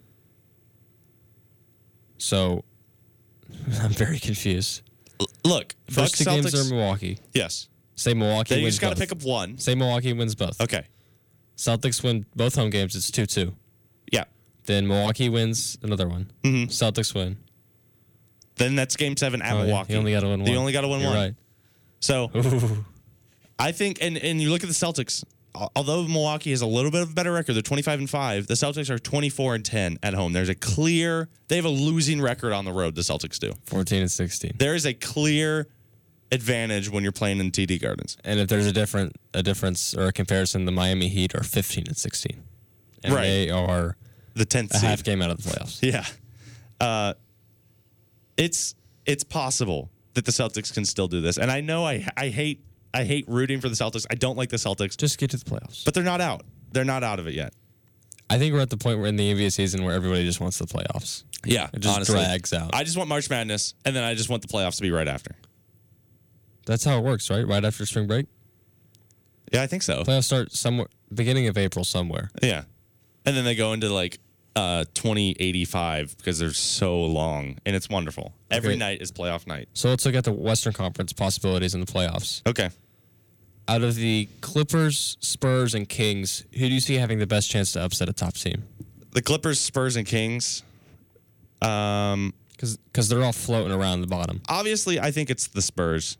So I'm very confused. L- look, First Bucks two games are in Celtics. Milwaukee. Yes. Say Milwaukee Then you wins just got to both. pick up one. Say Milwaukee wins both. Okay. Celtics win both home games. It's two two. Yeah. Then Milwaukee wins another one. Mhm. Celtics win. Then that's game seven at Oh, yeah. Milwaukee. You only got to win one. You only got to win You're one. right. So Ooh. I think, and, and you look at the Celtics, al- although Milwaukee has a little bit of a better record, they're twenty-five and five, the Celtics are twenty-four and ten at home. There's a clear, they have a losing record on the road, the Celtics do. fourteen and sixteen. There is a clear advantage when you're playing in T D Gardens. And if there's a different a difference or a comparison, the Miami Heat are fifteen and sixteen. And Right. they are The tenth a seed. half game out of the playoffs. Yeah. Uh, it's it's possible that the Celtics can still do this. And I know I I hate I hate rooting for the Celtics. I don't like the Celtics, Just get to the playoffs. but they're not out. They're not out of it yet. I think we're at the point where in the N B A season where everybody just wants the playoffs. Yeah, It just honestly. drags out. I just want March Madness, and then I just want the playoffs to be right after. That's how it works, right? Right after spring break? Yeah, I think so. Playoffs start somewhere beginning of April somewhere. Yeah, and then they go into like uh, twenty eighty-five because they're so long, and it's wonderful. Every Okay. night is playoff night. So let's look at the Western Conference possibilities in the playoffs. Okay. Out of the Clippers, Spurs, and Kings, who do you see having the best chance to upset a top team? The Clippers, Spurs, and Kings. Um, Because they're all floating around the bottom. obviously, I think it's the Spurs.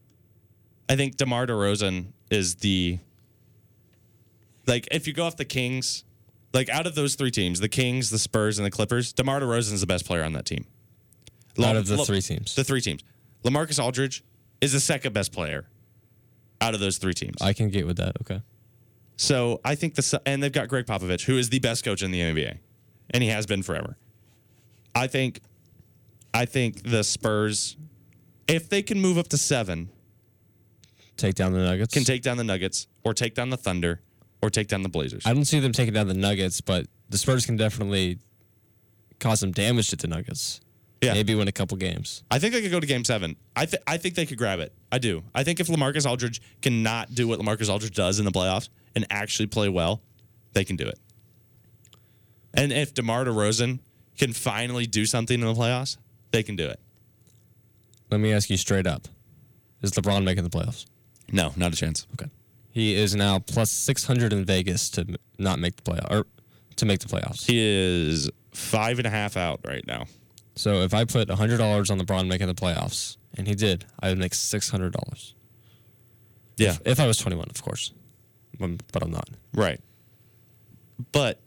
I think DeMar DeRozan is the like if you go off the Kings, like out of those three teams, the Kings, the Spurs, and the Clippers, DeMar DeRozan is the best player on that team. Out Lam- of the Lam- three teams. The three teams. LaMarcus Aldridge is the second best player out of those three teams. I can get with that. Okay. So I think the and they've got Greg Popovich, who is the best coach in the N B A, and he has been forever. I think, I think the Spurs, if they can move up to seven, Take down the Nuggets. can take down the Nuggets or take down the Thunder or take down the Blazers. I don't see them taking down the Nuggets, but the Spurs can definitely cause some damage to the Nuggets. Yeah. Maybe win a couple games. I think they could go to Game Seven. I th- I think they could grab it. I do. I think if LaMarcus Aldridge cannot do what LaMarcus Aldridge does in the playoffs and actually play well, they can do it. And if DeMar DeRozan can finally do something in the playoffs, they can do it. Let me ask you straight up. Is LeBron making the playoffs? No, not a chance. Okay. He is now plus six hundred in Vegas to m- not make the playoff or to make the playoffs. He is five and a half out right now. So if I put one hundred dollars on LeBron making the playoffs, and he did, I would make six hundred dollars. Yeah. If I was twenty-one, of course. Um, But I'm not. Right. But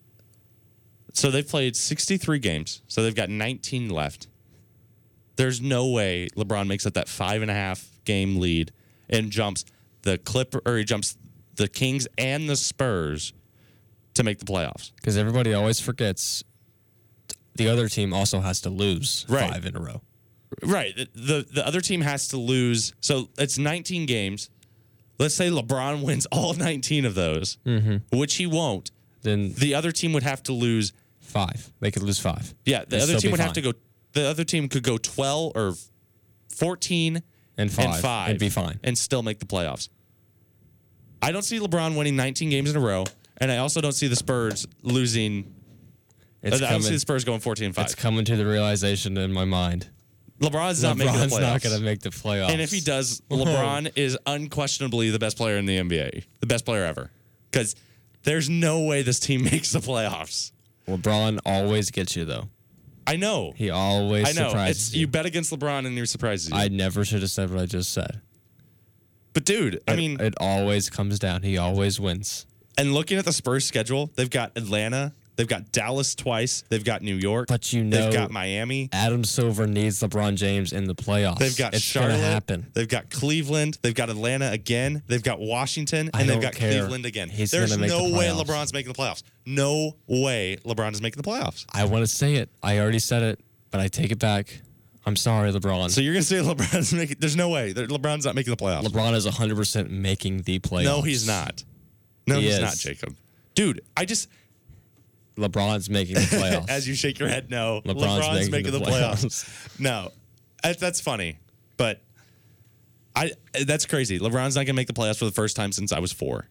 so they've played sixty-three games, so they've got nineteen left. There's no way LeBron makes up that five and a half game lead and jumps the Clipper or he jumps the Kings and the Spurs to make the playoffs. Because everybody always forgets the other team also has to lose Right. five in a row. Right. The, the the other team has to lose. So it's nineteen games. Let's say LeBron wins all nineteen of those, which he won't. Then The other team would have to lose. five. They could lose five. Yeah, the And other still team be would have fine. to go. The other team could go twelve or fourteen And five. and five And be fine. and still make the playoffs. I don't see LeBron winning nineteen games in a row, and I also don't see the Spurs losing. It's I don't coming, see the Spurs going fourteen and five. it's coming to the realization in my mind. LeBron's not making the LeBron's playoffs. not going to make the playoffs. And if he does, LeBron is unquestionably the best player in the N B A, the best player ever. Because there's no way this team makes the playoffs. LeBron always gets you, though. I know. He always I know. surprises It's, you. you bet against LeBron and he surprises you. I never should have said what I just said. but dude, I It- mean, it always comes down. He always wins. and looking at the Spurs schedule, they've got Atlanta, they've got Dallas twice, they've got New York, But you know- they've got Miami, Adam Silver needs LeBron James in the playoffs. they've got it's Charlotte, gonna happen. they've got Cleveland, they've got Atlanta again, they've got Washington, I and they've don't got care. Cleveland again. He's There's gonna make no the way playoffs. LeBron's making the playoffs. No way LeBron is making the playoffs. I want to say it. I already said it, but I take it back. I'm sorry, LeBron. So you're gonna say LeBron's making? There's no way that LeBron's not making the playoffs. LeBron is one hundred percent making the playoffs. No, he's not. No, He he's is. not, Jacob. Dude, I just LeBron's making the playoffs. as you shake your head, no. LeBron's making the playoffs. No, That- that's funny, but I that's crazy. LeBron's not gonna make the playoffs for the first time since I was four.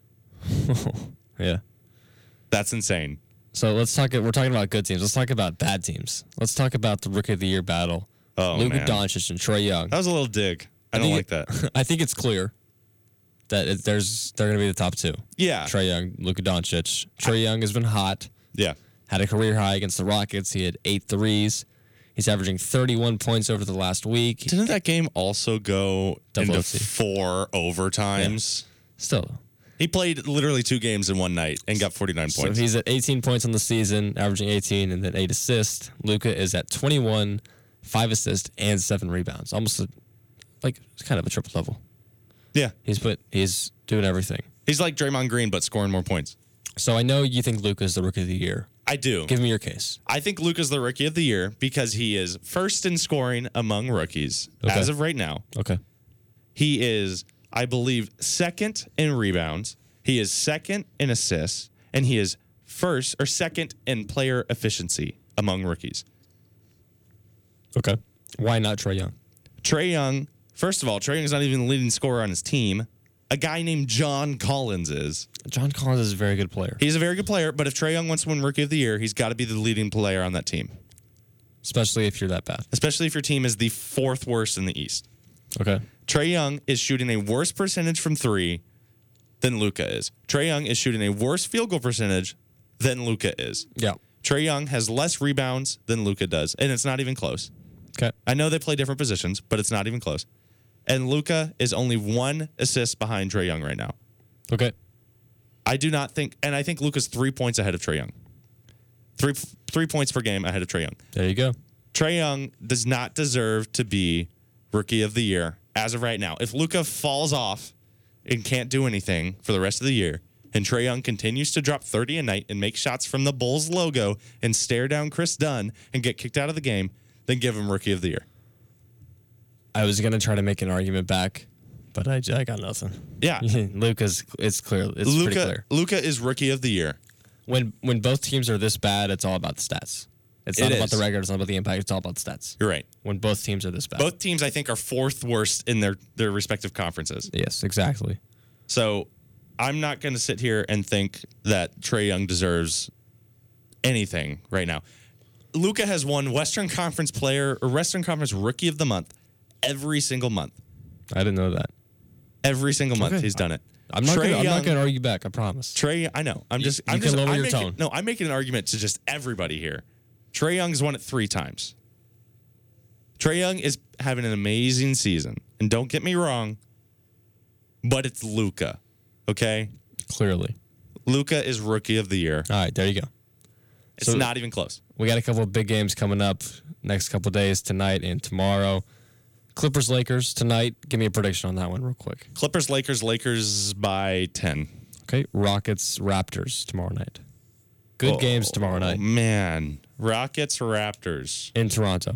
Yeah. That's insane. So let's talk. We're talking about good teams. Let's talk about bad teams. Let's talk about the Rookie of the Year battle. Oh, Luka man. Doncic and Trae Young. That was a little dig. I, don't think like it- that. I think it's clear that it, there's they're going to be the top two. Yeah, Trae Young, Luka Doncic. Trae Young has been hot. yeah. had a career high against the Rockets. He had eight threes. He's averaging thirty-one points over the last week. Didn't that game also go Double into O T. four overtimes? Yeah. Still. He played literally two games in one night and got forty-nine So points. he's at eighteen points on the season, averaging eighteen and then eight assists. Luka is at twenty-one, five assists, and seven rebounds. Almost a, like it's kind of a triple double. Yeah. He's put he's doing everything. He's like Draymond Green, but scoring more points. So I know you think Luka is the rookie of the year. I do. Give me your case. I think Luka's the rookie of the year because he is first in scoring among rookies Okay. as of right now. Okay. He is, I believe, second in rebounds. He is second in assists, and he is first or second in player efficiency among rookies. Okay. Why not Trae Young? Trae Young, first of all, Trae Young's not even the leading scorer on his team. A guy named John Collins is. John Collins is a very good player, He's a very good player, but if Trae Young wants to win Rookie of the Year, he's got to be the leading player on that team, especially if you're that bad. especially if your team is the fourth worst in the East. Okay. Trae Young is shooting a worse percentage from three than Luka is. Trae Young is shooting a worse field goal percentage than Luka is. Yeah. Trae Young has less rebounds than Luka does, and it's not even close. Okay. I know they play different positions, but it's not even close. And Luka is only one assist behind Trae Young right now. Okay. I do not think, and I think Luka's three points ahead of Trae Young. Three three points per game ahead of Trae Young. There you go. Trae Young does not deserve to be Rookie of the Year as of right now. If Luka falls off and can't do anything for the rest of the year, and Trae Young continues to drop thirty a night and make shots from the Bulls logo and stare down Chris Dunn and get kicked out of the game, then give him Rookie of the Year. I was gonna try to make an argument back, but I, I got nothing. Yeah. Luka's it's clear. It's pretty Luka clear. Luka is Rookie of the Year. When when both teams are this bad, it's all about the stats. It's It not about is. the record. It's not about the impact. It's all about the stats. You're right. When both teams are this bad. Both teams, I think, are fourth worst in their, their respective conferences. Yes, exactly. So I'm not going to sit here and think that Trae Young deserves anything right now. Luka has won Western Conference Player or Western Conference Rookie of the Month every single month. I didn't know that. Every single month Okay. he's done it. I'm not. Trae Gonna, I'm Young- not going to argue back. I promise. Trey, I know. I'm You- just. you I'm can just, lower I'm your making, tone. No, I'm making an argument to just everybody here. Trae Young's won it three times. Trae Young is having an amazing season, and don't get me wrong, but it's Luka. Okay, Clearly. Luka is Rookie of the Year. All right. There you go. It's So- not even close. We got a couple of big games coming up next couple of days, tonight and tomorrow. Clippers Lakers tonight. Give me a prediction on that one real quick. Clippers, Lakers, Lakers by ten. Okay. Rockets Raptors tomorrow night. Good games tomorrow Oh night man, Rockets, Raptors, in Toronto.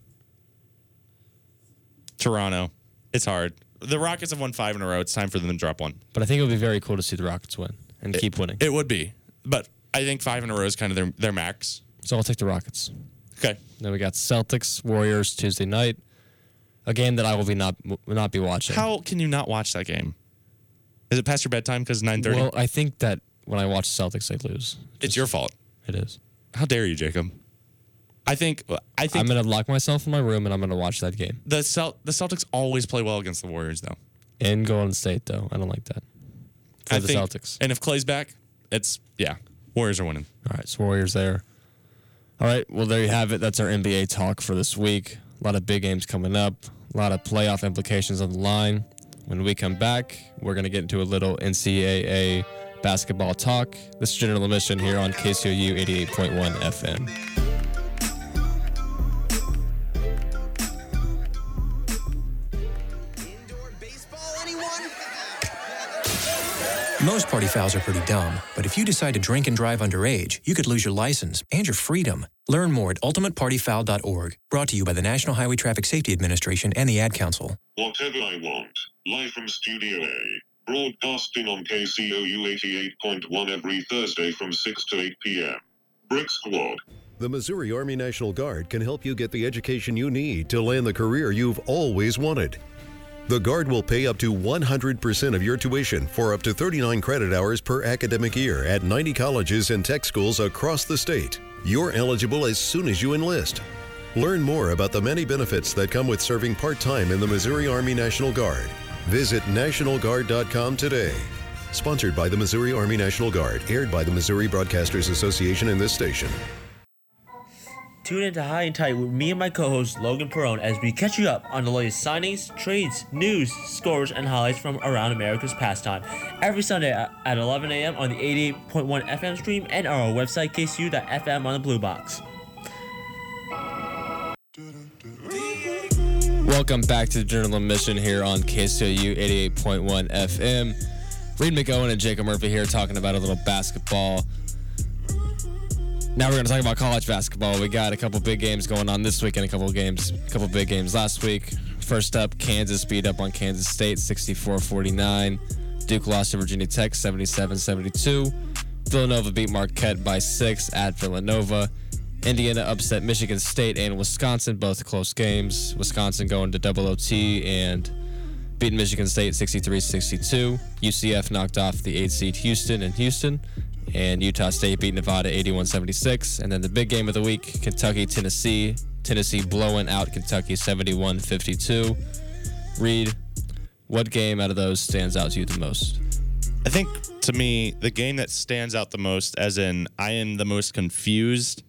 Toronto. It's hard. The Rockets have won five in a row. It's time for them to drop one. But I think it would be very cool to see the Rockets win and keep winning. It would be, but I think five in a row is kind of their their max. So I'll take the Rockets. Okay. Then we got Celtics Warriors Tuesday night. A game that I will be not will not be watching. How can you not watch that game? Is it past your bedtime because nine thirty? Well, I think that when I watch Celtics, they lose. It's your fault. It is. How dare you, Jacob? I think I think I'm gonna lock myself in my room and I'm gonna watch that game. the Cel- the Celtics always play well against the Warriors, though. In Golden State, though, I don't like that. For I the think, Celtics. And if Clay's back, it's yeah, Warriors are winning. All right, so Warriors there. All right, well, there you have it. That's our N B A talk for this week. A lot of big games coming up, a lot of playoff implications on the line. When we come back, we're going to get into a little N C double A basketball talk. This is General Admission here on K C O U eighty-eight point one F M. Most party fouls are pretty dumb, but if you decide to drink and drive underage, you could lose your license and your freedom. Learn more at ultimate party foul dot org. Brought to you by the National Highway Traffic Safety Administration and the Ad Council. Whatever I Want, live from Studio A, broadcasting on K C O U eighty-eight point one every Thursday from six to eight p.m. Brick Squad. The Missouri Army National Guard can help you get the education you need to land the career you've always wanted. The Guard will pay up to one hundred percent of your tuition for up to thirty-nine credit hours per academic year at ninety colleges and tech schools across the state. You're eligible as soon as you enlist. Learn more about the many benefits that come with serving part-time in the Missouri Army National Guard. Visit national guard dot com today. Sponsored by the Missouri Army National Guard. Aired by the Missouri Broadcasters Association and this station. Tune in to High and Tight with me and my co-host Logan Perone as we catch you up on the latest signings, trades, news, scores, and highlights from around America's pastime. Every Sunday at eleven a.m. on the eighty-eight point one F M stream and our website K C U dot F M on the Blue Box. Welcome back to the Journal of Mission here on K C O U eighty-eight point one F M. Reed McOwen and Jacob Murphy here talking about a little basketball. Now we're going to talk about college basketball. We got a couple big games going on this week and a couple games, a couple big games last week. First up, Kansas beat up on Kansas State sixty-four forty-nine. Duke lost to Virginia Tech seventy-seven seventy-two. Villanova beat Marquette by six at Villanova. Indiana upset Michigan State and Wisconsin, both close games. Wisconsin going to double O T and beating Michigan State sixty-three sixty-two. U C F knocked off the eighth seed Houston in Houston. And Utah State beat Nevada eighty-one seventy-six. And then the big game of the week, Kentucky, Tennessee. Tennessee blowing out Kentucky seventy-one fifty-two. Reed, what game out of those stands out to you the most? I think, to me, the game that stands out the most, as in I am the most confused,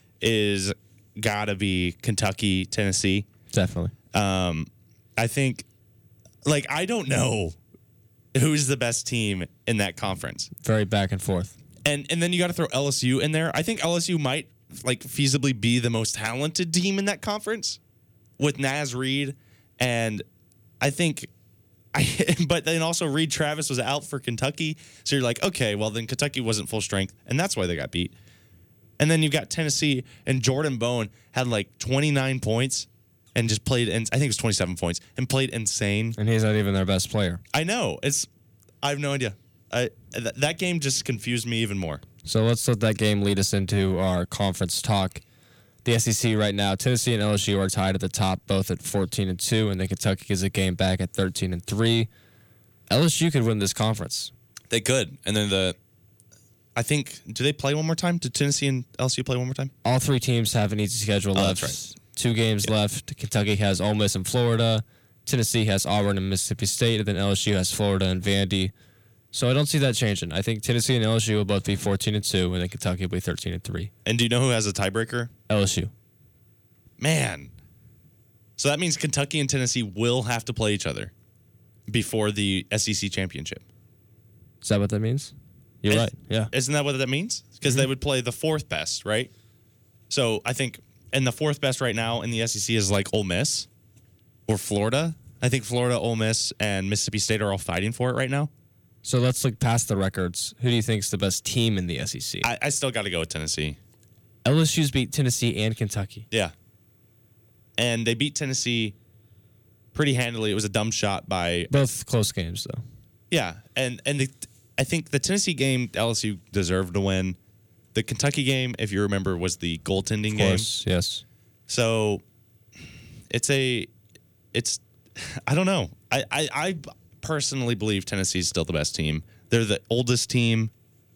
is gotta be Kentucky, Tennessee. Definitely. Um, I think, like, I don't know who's the best team in that conference. Very back and forth. And and then you got to throw L S U in there. I think L S U might, like, feasibly be the most talented team in that conference with Naz Reid. And I think, I, but then also Reed Travis was out for Kentucky. So you're like, okay, well, then Kentucky wasn't full strength. And that's why they got beat. And then you've got Tennessee, and Jordan Bone had like twenty-nine points and just played, and I think it was twenty-seven points, and played insane. And he's not even their best player. I know. It's, I have no idea. I, th- that game just confused me even more. So let's let that game lead us into our conference talk. The S E C right now, Tennessee and L S U are tied at the top, both at fourteen and two, and then Kentucky is a game back at thirteen and three. L S U could win this conference. They could. And then the, I think, do they play one more time? Did Tennessee and L S U play one more time? All three teams have an easy schedule Oh, left. that's right. Two games Yeah. left. Kentucky has Ole Miss and Florida. Tennessee has Auburn and Mississippi State, and then L S U has Florida and Vandy. So I don't see that changing. I think Tennessee and L S U will both be fourteen and two, and then Kentucky will be thirteen and three. And do you know who has a tiebreaker? L S U. Man. So that means Kentucky and Tennessee will have to play each other before the S E C championship. Is that what that means? You're Is- right. Yeah. Isn't that what that means? Because they would play the fourth best, right? So I think, and the fourth best right now in the S E C is like Ole Miss or Florida. I think Florida, Ole Miss, and Mississippi State are all fighting for it right now. So let's look past the records. Who do you think is the best team in the S E C? I, I still got to go with Tennessee. L S U's beat Tennessee and Kentucky. Yeah. And they beat Tennessee pretty handily. It was a dumb shot by... Both close games, though. Yeah. And and the, I think the Tennessee game, L S U deserved to win. The Kentucky game, if you remember, was the goaltending Of game. course, yes. So it's a... It's... I don't know. I, I, I personally believe Tennessee's still the best team. They're the oldest team.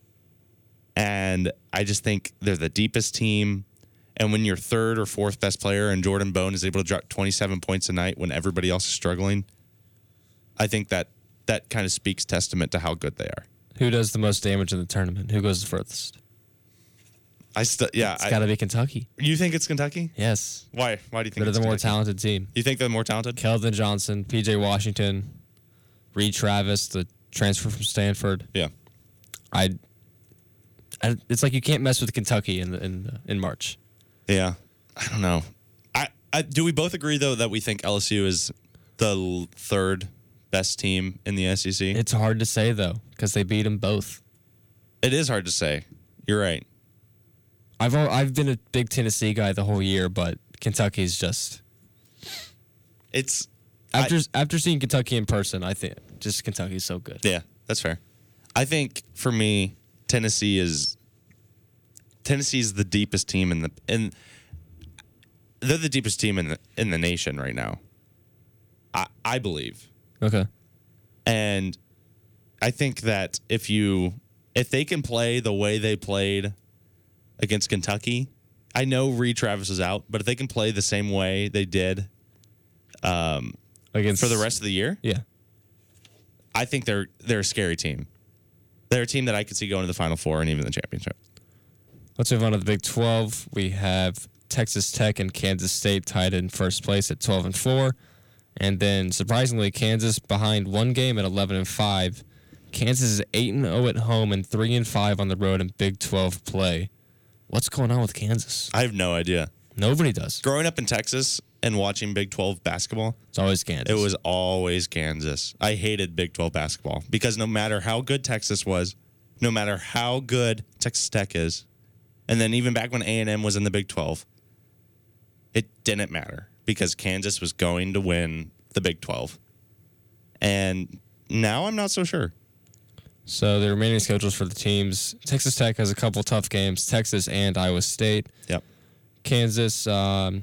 And I just think they're the deepest team. And when you're third or fourth best player and Jordan Bone is able to drop twenty-seven points a night when everybody else is struggling, I think that that kind of speaks testament to how good they are. Who does the most damage in the tournament? Who goes the furthest? I still, yeah. It's I- got to be Kentucky. You think it's Kentucky? Yes. Why? Why do you think They're it's the more Kentucky? talented team. You think they're more talented? Keldon Johnson, P J Washington, Reed Travis, the transfer from Stanford. Yeah. I, I it's like you can't mess with Kentucky in the, in in March. Yeah. I don't know. I, I do we both agree though that we think L S U is the l- third best team in the S E C? It's hard to say though because they beat them both. It is hard to say. You're right. I've al- I've been a big Tennessee guy the whole year, but Kentucky's just It's after I- after seeing Kentucky in person, I think just Kentucky's so good. Yeah, that's fair. I think for me, Tennessee is Tennessee's the deepest team in the in they're the deepest team in the in the nation right now. I I believe. Okay. And I think that if you if they can play the way they played against Kentucky, I know Reed Travis is out, but if they can play the same way they did um, Against for the rest of the year, yeah. I think they're they're a scary team. They're a team that I could see going to the Final Four and even the championship. Let's move on to the Big twelve. We have Texas Tech and Kansas State tied in first place at twelve and four. And then, surprisingly, Kansas behind one game at eleven and five. Kansas is eight and oh at home and three and five on the road in Big twelve play. What's going on with Kansas? I have no idea. Nobody does. Growing up in Texas and watching Big twelve basketball, it's always Kansas. It was always Kansas. I hated Big twelve basketball because no matter how good Texas was, no matter how good Texas Tech is, and then even back when A and M was in the Big twelve, it didn't matter because Kansas was going to win the Big twelve. And now I'm not so sure. So the remaining schedules for the teams, Texas Tech has a couple tough games, Texas and Iowa State. Yep. Kansas um,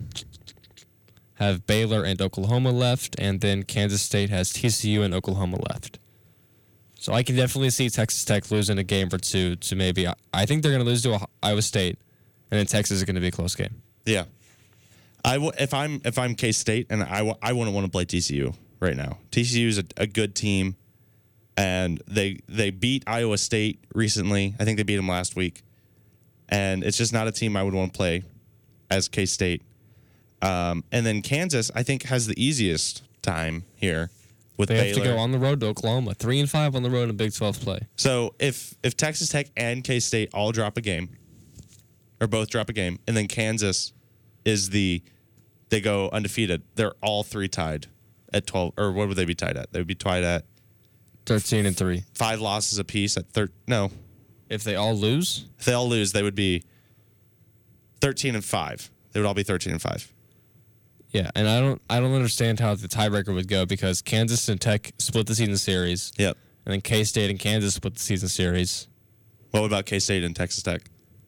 have Baylor and Oklahoma left, and then Kansas State has T C U and Oklahoma left. So I can definitely see Texas Tech losing a game or two to maybe, I think they're going to lose to Iowa State, and then Texas is going to be a close game. Yeah. I w- if I'm if I'm K-State, and I, w- I wouldn't want to play T C U right now. T C U is a, a good team, and they they beat Iowa State recently. I think they beat them last week, and it's just not a team I would want to play as K-State. Um, and then Kansas, I think, has the easiest time here with they Baylor. They have to go on the road to Oklahoma, three and five on the road in Big twelve play. So if if Texas Tech and K-State all drop a game, or both drop a game, and then Kansas is the they go undefeated, they're all three tied at twelve, or what would they be tied at? They would be tied at thirteen and three. Five losses apiece at thir- no. If they all lose? If they all lose, they would be thirteen and five. They would all be thirteen and five. Yeah, and I don't I don't understand how the tiebreaker would go because Kansas and Tech split the season series. Yep. And then K-State and Kansas split the season series. What about K-State and Texas Tech?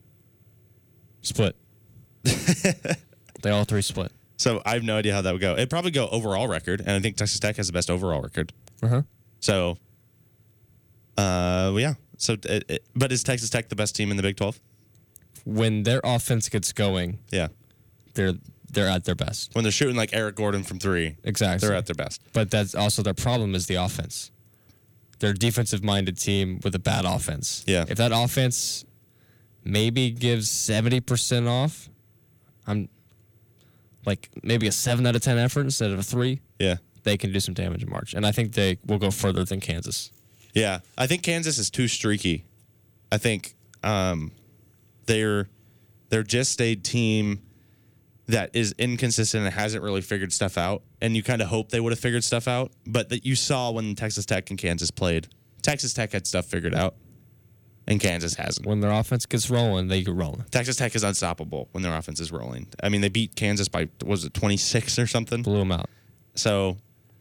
Split. They all three split. So I have no idea how that would go. It'd probably go overall record, and I think Texas Tech has the best overall record. Uh-huh. So, uh, well, yeah. So, it, it, but is Texas Tech the best team in the Big twelve? When their offense gets going, yeah, they're they're at their best. When they're shooting like Eric Gordon from three, exactly, they're at their best. But that's also their problem is the offense. They're a defensive-minded team with a bad offense. Yeah. If that offense maybe gives seventy percent off, I'm like maybe a seven out of ten effort instead of a three. Yeah. They can do some damage in March. And I think they will go further than Kansas. Yeah. I think Kansas is too streaky. I think um, they're they're just a team that is inconsistent and hasn't really figured stuff out. And you kind of hope they would have figured stuff out. But that you saw when Texas Tech and Kansas played. Texas Tech had stuff figured out. And Kansas hasn't. When their offense gets rolling, they get rolling. Texas Tech is unstoppable when their offense is rolling. I mean, they beat Kansas by, was it twenty-six or something? Blew them out. So,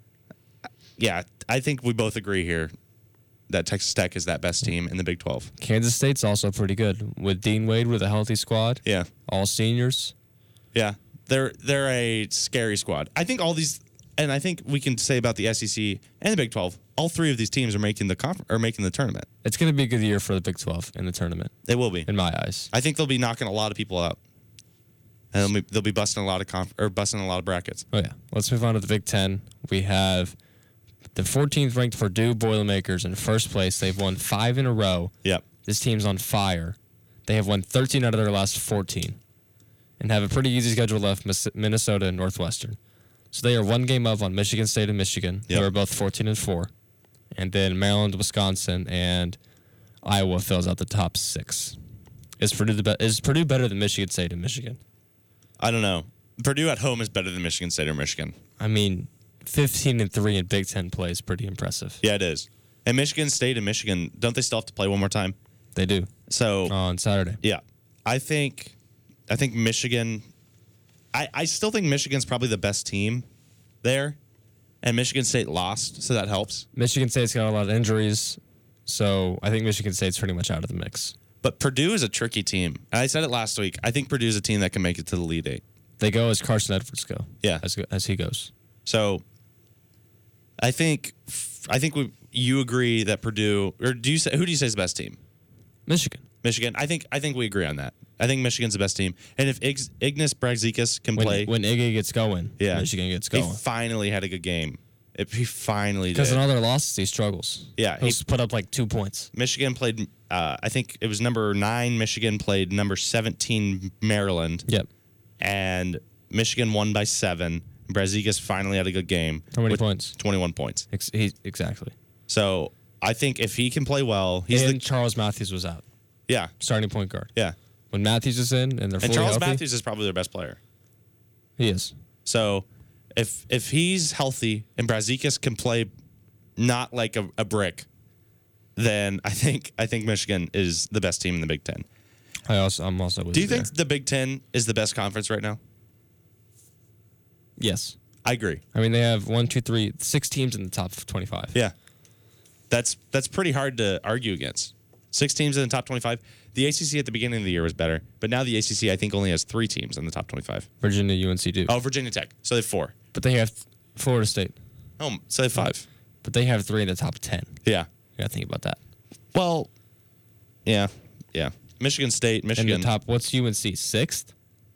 yeah, I think we both agree here that Texas Tech is that best team in the Big twelve. Kansas State's also pretty good. With Dean Wade with a healthy squad. Yeah. All seniors. Yeah. They're they're a scary squad. I think all these, and I think we can say about the S E C and the Big twelve, all three of these teams are making the conf- are making the tournament. It's going to be a good year for the Big twelve in the tournament. It will be, in my eyes. I think they'll be knocking a lot of people out, and they'll be, they'll be busting a lot of conf- or busting a lot of brackets. Oh yeah. Let's move on to the Big Ten. We have the fourteenth ranked Purdue Boilermakers in first place. They've won five in a row. Yep. This team's on fire. They have won thirteen out of their last fourteen, and have a pretty easy schedule left: Minnesota and Northwestern. So they are one game up on Michigan State and Michigan. Yep. They are both fourteen and four. And then Maryland, Wisconsin, and Iowa fills out the top six. Is Purdue the be- is Purdue better than Michigan State and Michigan? I don't know. Purdue at home is better than Michigan State or Michigan. I mean, fifteen and three in Big Ten play is pretty impressive. Yeah, it is. And Michigan State and Michigan, don't they still have to play one more time? They do. So on Saturday. Yeah, I think, I think Michigan. I, I still think Michigan's probably the best team there, and Michigan State lost, so that helps. Michigan State's got a lot of injuries, so I think Michigan State's pretty much out of the mix. But Purdue is a tricky team. And I said it last week. I think Purdue's a team that can make it to the Elite Eight. They go as Carson Edwards go. Yeah, as as he goes. So I think I think we, you agree that Purdue, or do you say who do you say is the best team? Michigan. Michigan. I think I think we agree on that. I think Michigan's the best team. And if Ig- Ignas Brazdeikis can when, play, when Iggy gets going, yeah, Michigan gets going. He finally had a good game If he finally did. Because in other losses, he struggles. Yeah, He'll he- put up like two points. Michigan played, uh, I think it was number nine. Michigan played number seventeen, Maryland. Yep. And Michigan won by seven. Brazilias finally had a good game. How many with points? twenty-one points. Ex- he, exactly. So I think if he can play well, he's and the. Charles Matthews was out. Yeah. Starting point guard. Yeah. When Matthews is in and they're fully And Charles healthy, Matthews is probably their best player. he is. So if if he's healthy and Brazilias can play not like a, a brick, then I think I think Michigan is the best team in the Big Ten. I also, I'm also with Do you there. think the Big Ten is the best conference right now? Yes. I agree. I mean, they have one, two, three, six teams in the top twenty-five. Yeah. That's that's pretty hard to argue against. Six teams in the top twenty-five. The A C C at the beginning of the year was better, but now the A C C I think only has three teams in the top twenty-five. Virginia, U N C do. Oh, Virginia Tech. So they have four. But they have Florida State. Oh, so they have five. But they have three in the top ten. Yeah. You got to think about that. Well, yeah, yeah. Michigan State, Michigan. In the top, what's U N C? Sixth?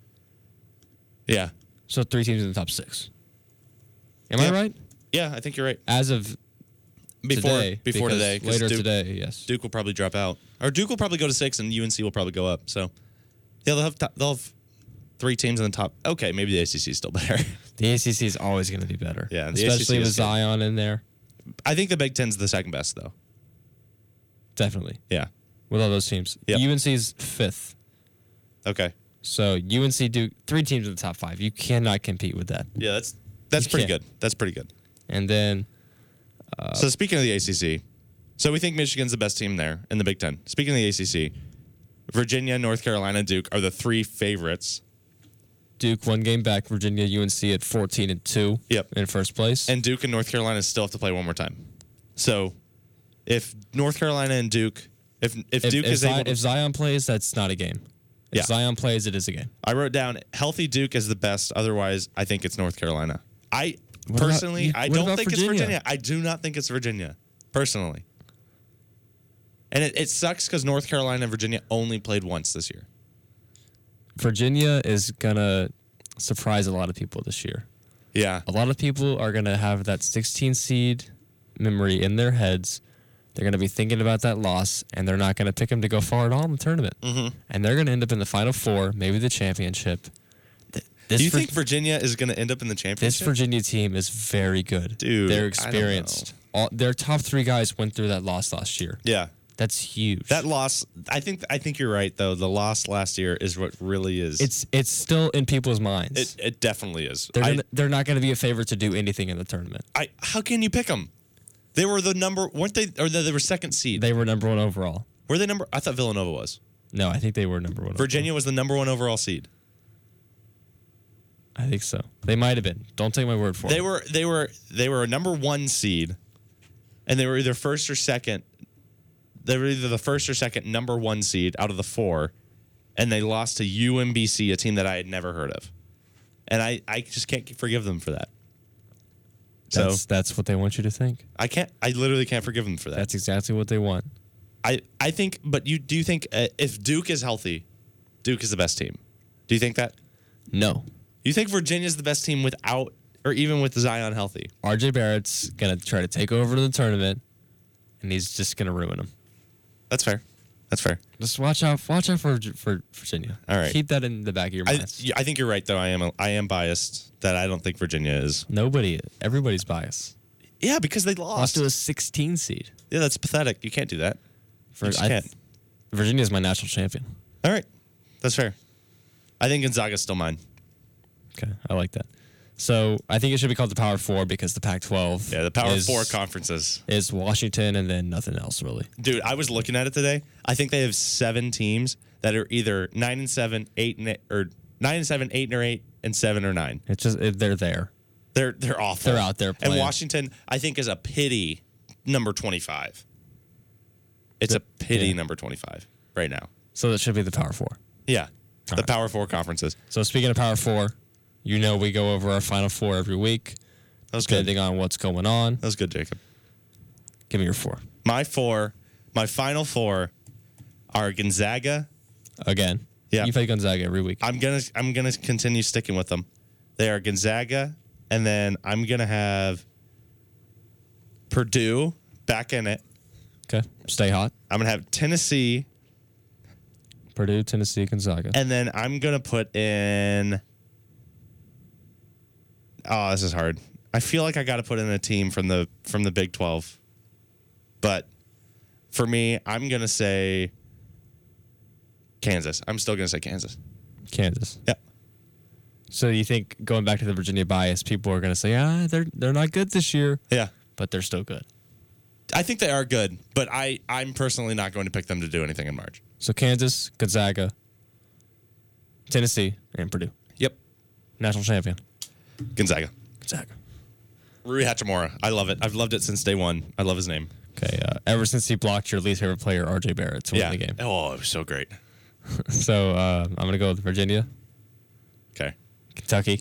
Yeah. So three teams in the top six. Am Yeah. I right? Yeah, I think you're right. As of Before today, before because today. 'cause later Duke, today, yes. Duke will probably drop out. Or Duke will probably go to six and U N C will probably go up. So, yeah, they'll have, top, they'll have three teams in the top. Okay, maybe the A C C is still better. The A C C is always going to be better. Yeah, the especially A C C with is good. Zion in there. I think the Big Ten's the second best, though. Definitely. Yeah. With all those teams. Yep. U N C's fifth. Okay. So U N C Duke, three teams in the top five. You cannot compete with that. Yeah, that's that's You pretty can't. good. That's pretty good. And then uh, So speaking of the A C C, so we think Michigan's the best team there in the Big Ten. Speaking of the A C C, Virginia, North Carolina, Duke are the three favorites. Duke one game back. Virginia, U N C at fourteen and two. Yep. In first place. And Duke and North Carolina still have to play one more time. So if North Carolina and Duke, if if, if, Duke if, is Zion, able to, if Zion plays, that's not a game. If Yeah. Zion plays, it is a game. I wrote down healthy Duke is the best. Otherwise, I think it's North Carolina. I What about- personally, you- I what don't about think Virginia? it's Virginia. I do not think it's Virginia, personally. And it, it sucks because North Carolina and Virginia only played once this year. Virginia is gonna surprise a lot of people this year. Yeah. A lot of people are gonna have that sixteen seed memory in their heads. They're gonna be thinking about that loss, and they're not gonna pick them to go far at all in the tournament. Mhm. And they're gonna end up in the Final Four, maybe the championship. Th- This do you Vir- think Virginia is going to end up in the this championship? Virginia team is very good? Dude, I they're don't experienced. All, their top three guys went through that loss last year. Yeah. That's huge. That loss, I think I think you're right, though. The loss last year is what really is. it's it's still in people's minds. It, it definitely is. they're I, gonna, they're not going to be a favorite to do anything in the tournament. I, how can you pick them? They were the number, weren't they? Or they, they were second seed. They were number one overall. Were they number? I thought Villanova was. No, I think they were number one. Virginia was the number one overall seed. overall. I think so. They might have been. Don't take my word for They it. were they were they were a number one seed, and they were either first or second. They were either the first or second number one seed out of the four, and they lost to U M B C, a team that I had never heard of, and I, I just can't forgive them for that. That's So that's what they want you to think. I can't. I literally can't forgive them for that. That's exactly what they want. I I think. But you do you think uh, if Duke is healthy, Duke is the best team? Do you think that? No. You think Virginia's the best team without or even with Zion healthy? R J Barrett's gonna try to take over the tournament, and he's just gonna ruin them. That's fair. That's fair. Just watch out. Watch out for for Virginia. All right. Keep that in the back of your I, mind. I think you're right, though. I am a, I am biased that I don't think Virginia is. Nobody. Everybody's biased. Yeah, because they Lost lost. to a sixteen seed. Yeah, that's pathetic. You can't do that. For, You just I, can't. Virginia's my national champion. All right, that's fair. I think Gonzaga's still mine. Okay, I like that. So I think it should be called the Power Four because the Pac twelve. Yeah, the Power is, Four conferences. is Washington and then nothing else really. Dude, I was looking at it today. I think they have seven teams that are either nine and seven, eight and eight, or nine and seven, eight and eight, and seven or nine. It's just it, they're there. They're they're awful. They're out there And playing. Washington, I think, is a pity number twenty-five. It's a pity yeah. number twenty-five right now. So that should be the Power Four. Yeah, the right. Power Four conferences. So speaking of Power Four, you know we go over our Final Four every week, That was good. depending on what's going on. That was good, Jacob. Give me your four My four, my final four, are Gonzaga. again. Yeah. You play Gonzaga every week. I'm gonna I'm gonna continue sticking with them. They are Gonzaga, and then I'm gonna have Purdue, back in it. Okay. Stay hot. I'm going to have Tennessee. Purdue, Tennessee, Gonzaga. And then I'm going to put in... Oh, this is hard. I feel like I got to put in a team from the from the Big twelve. But for me, I'm going to say Kansas. I'm still going to say Kansas. Kansas. Yeah. So you think, going back to the Virginia bias, people are going to say, ah, they're they're not good this year. Yeah. But they're still good. I think they are good, but I, I'm personally not going to pick them to do anything in March. So Kansas, Gonzaga, Tennessee, and Purdue. Yep. National champion. Gonzaga. Gonzaga. Rui Hachimura. I love it. I've loved it since day one. I love his name. Okay. Uh, ever since he blocked your least favorite player, R J Barrett, to yeah. win the game. Oh, it was so great. So uh, I'm going to go with Virginia. Okay. Kentucky.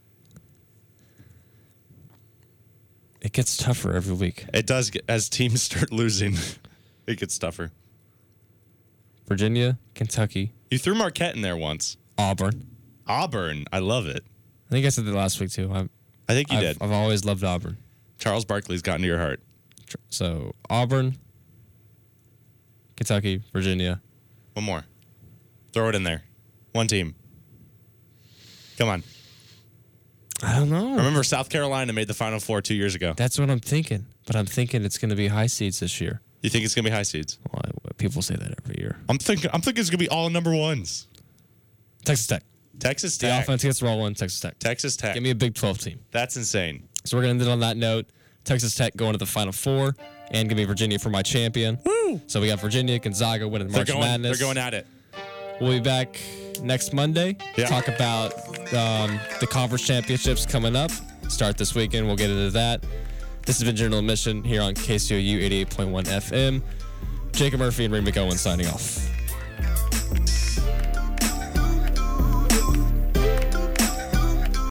It gets tougher every week. It does get, as teams start losing, it gets tougher. Virginia, Kentucky. You threw Marquette in there once. Auburn. Auburn. I love it. I think I said that last week, too. I'm, I think you I've, did. I've always loved Auburn. Charles Barkley's gotten to your heart. So, Auburn, Kentucky, Virginia. One more. Throw it in there. One team. Come on. I don't know. Remember, South Carolina made the Final Four two years ago. That's what I'm thinking. But I'm thinking it's going to be high seeds this year. You think it's going to be high seeds? Well, I, people say that every year. I'm thinking I'm thinking it's going to be all number ones. Texas Tech. Texas The Tech. offense gets rolling, Texas Tech. Texas Tech. Give me a Big twelve team. That's insane. So we're going to end it on that note. Texas Tech going to the Final Four. And give me Virginia for my champion. Woo! So we got Virginia, Gonzaga winning the They're March going, Madness. they're going at it. We'll be back next Monday. Yeah. Talk about um, the conference championships coming up. Start this weekend. We'll get into that. This has been General Admission here on K C O U eighty-eight point one F M. Jacob Murphy and Ray McOwen signing off.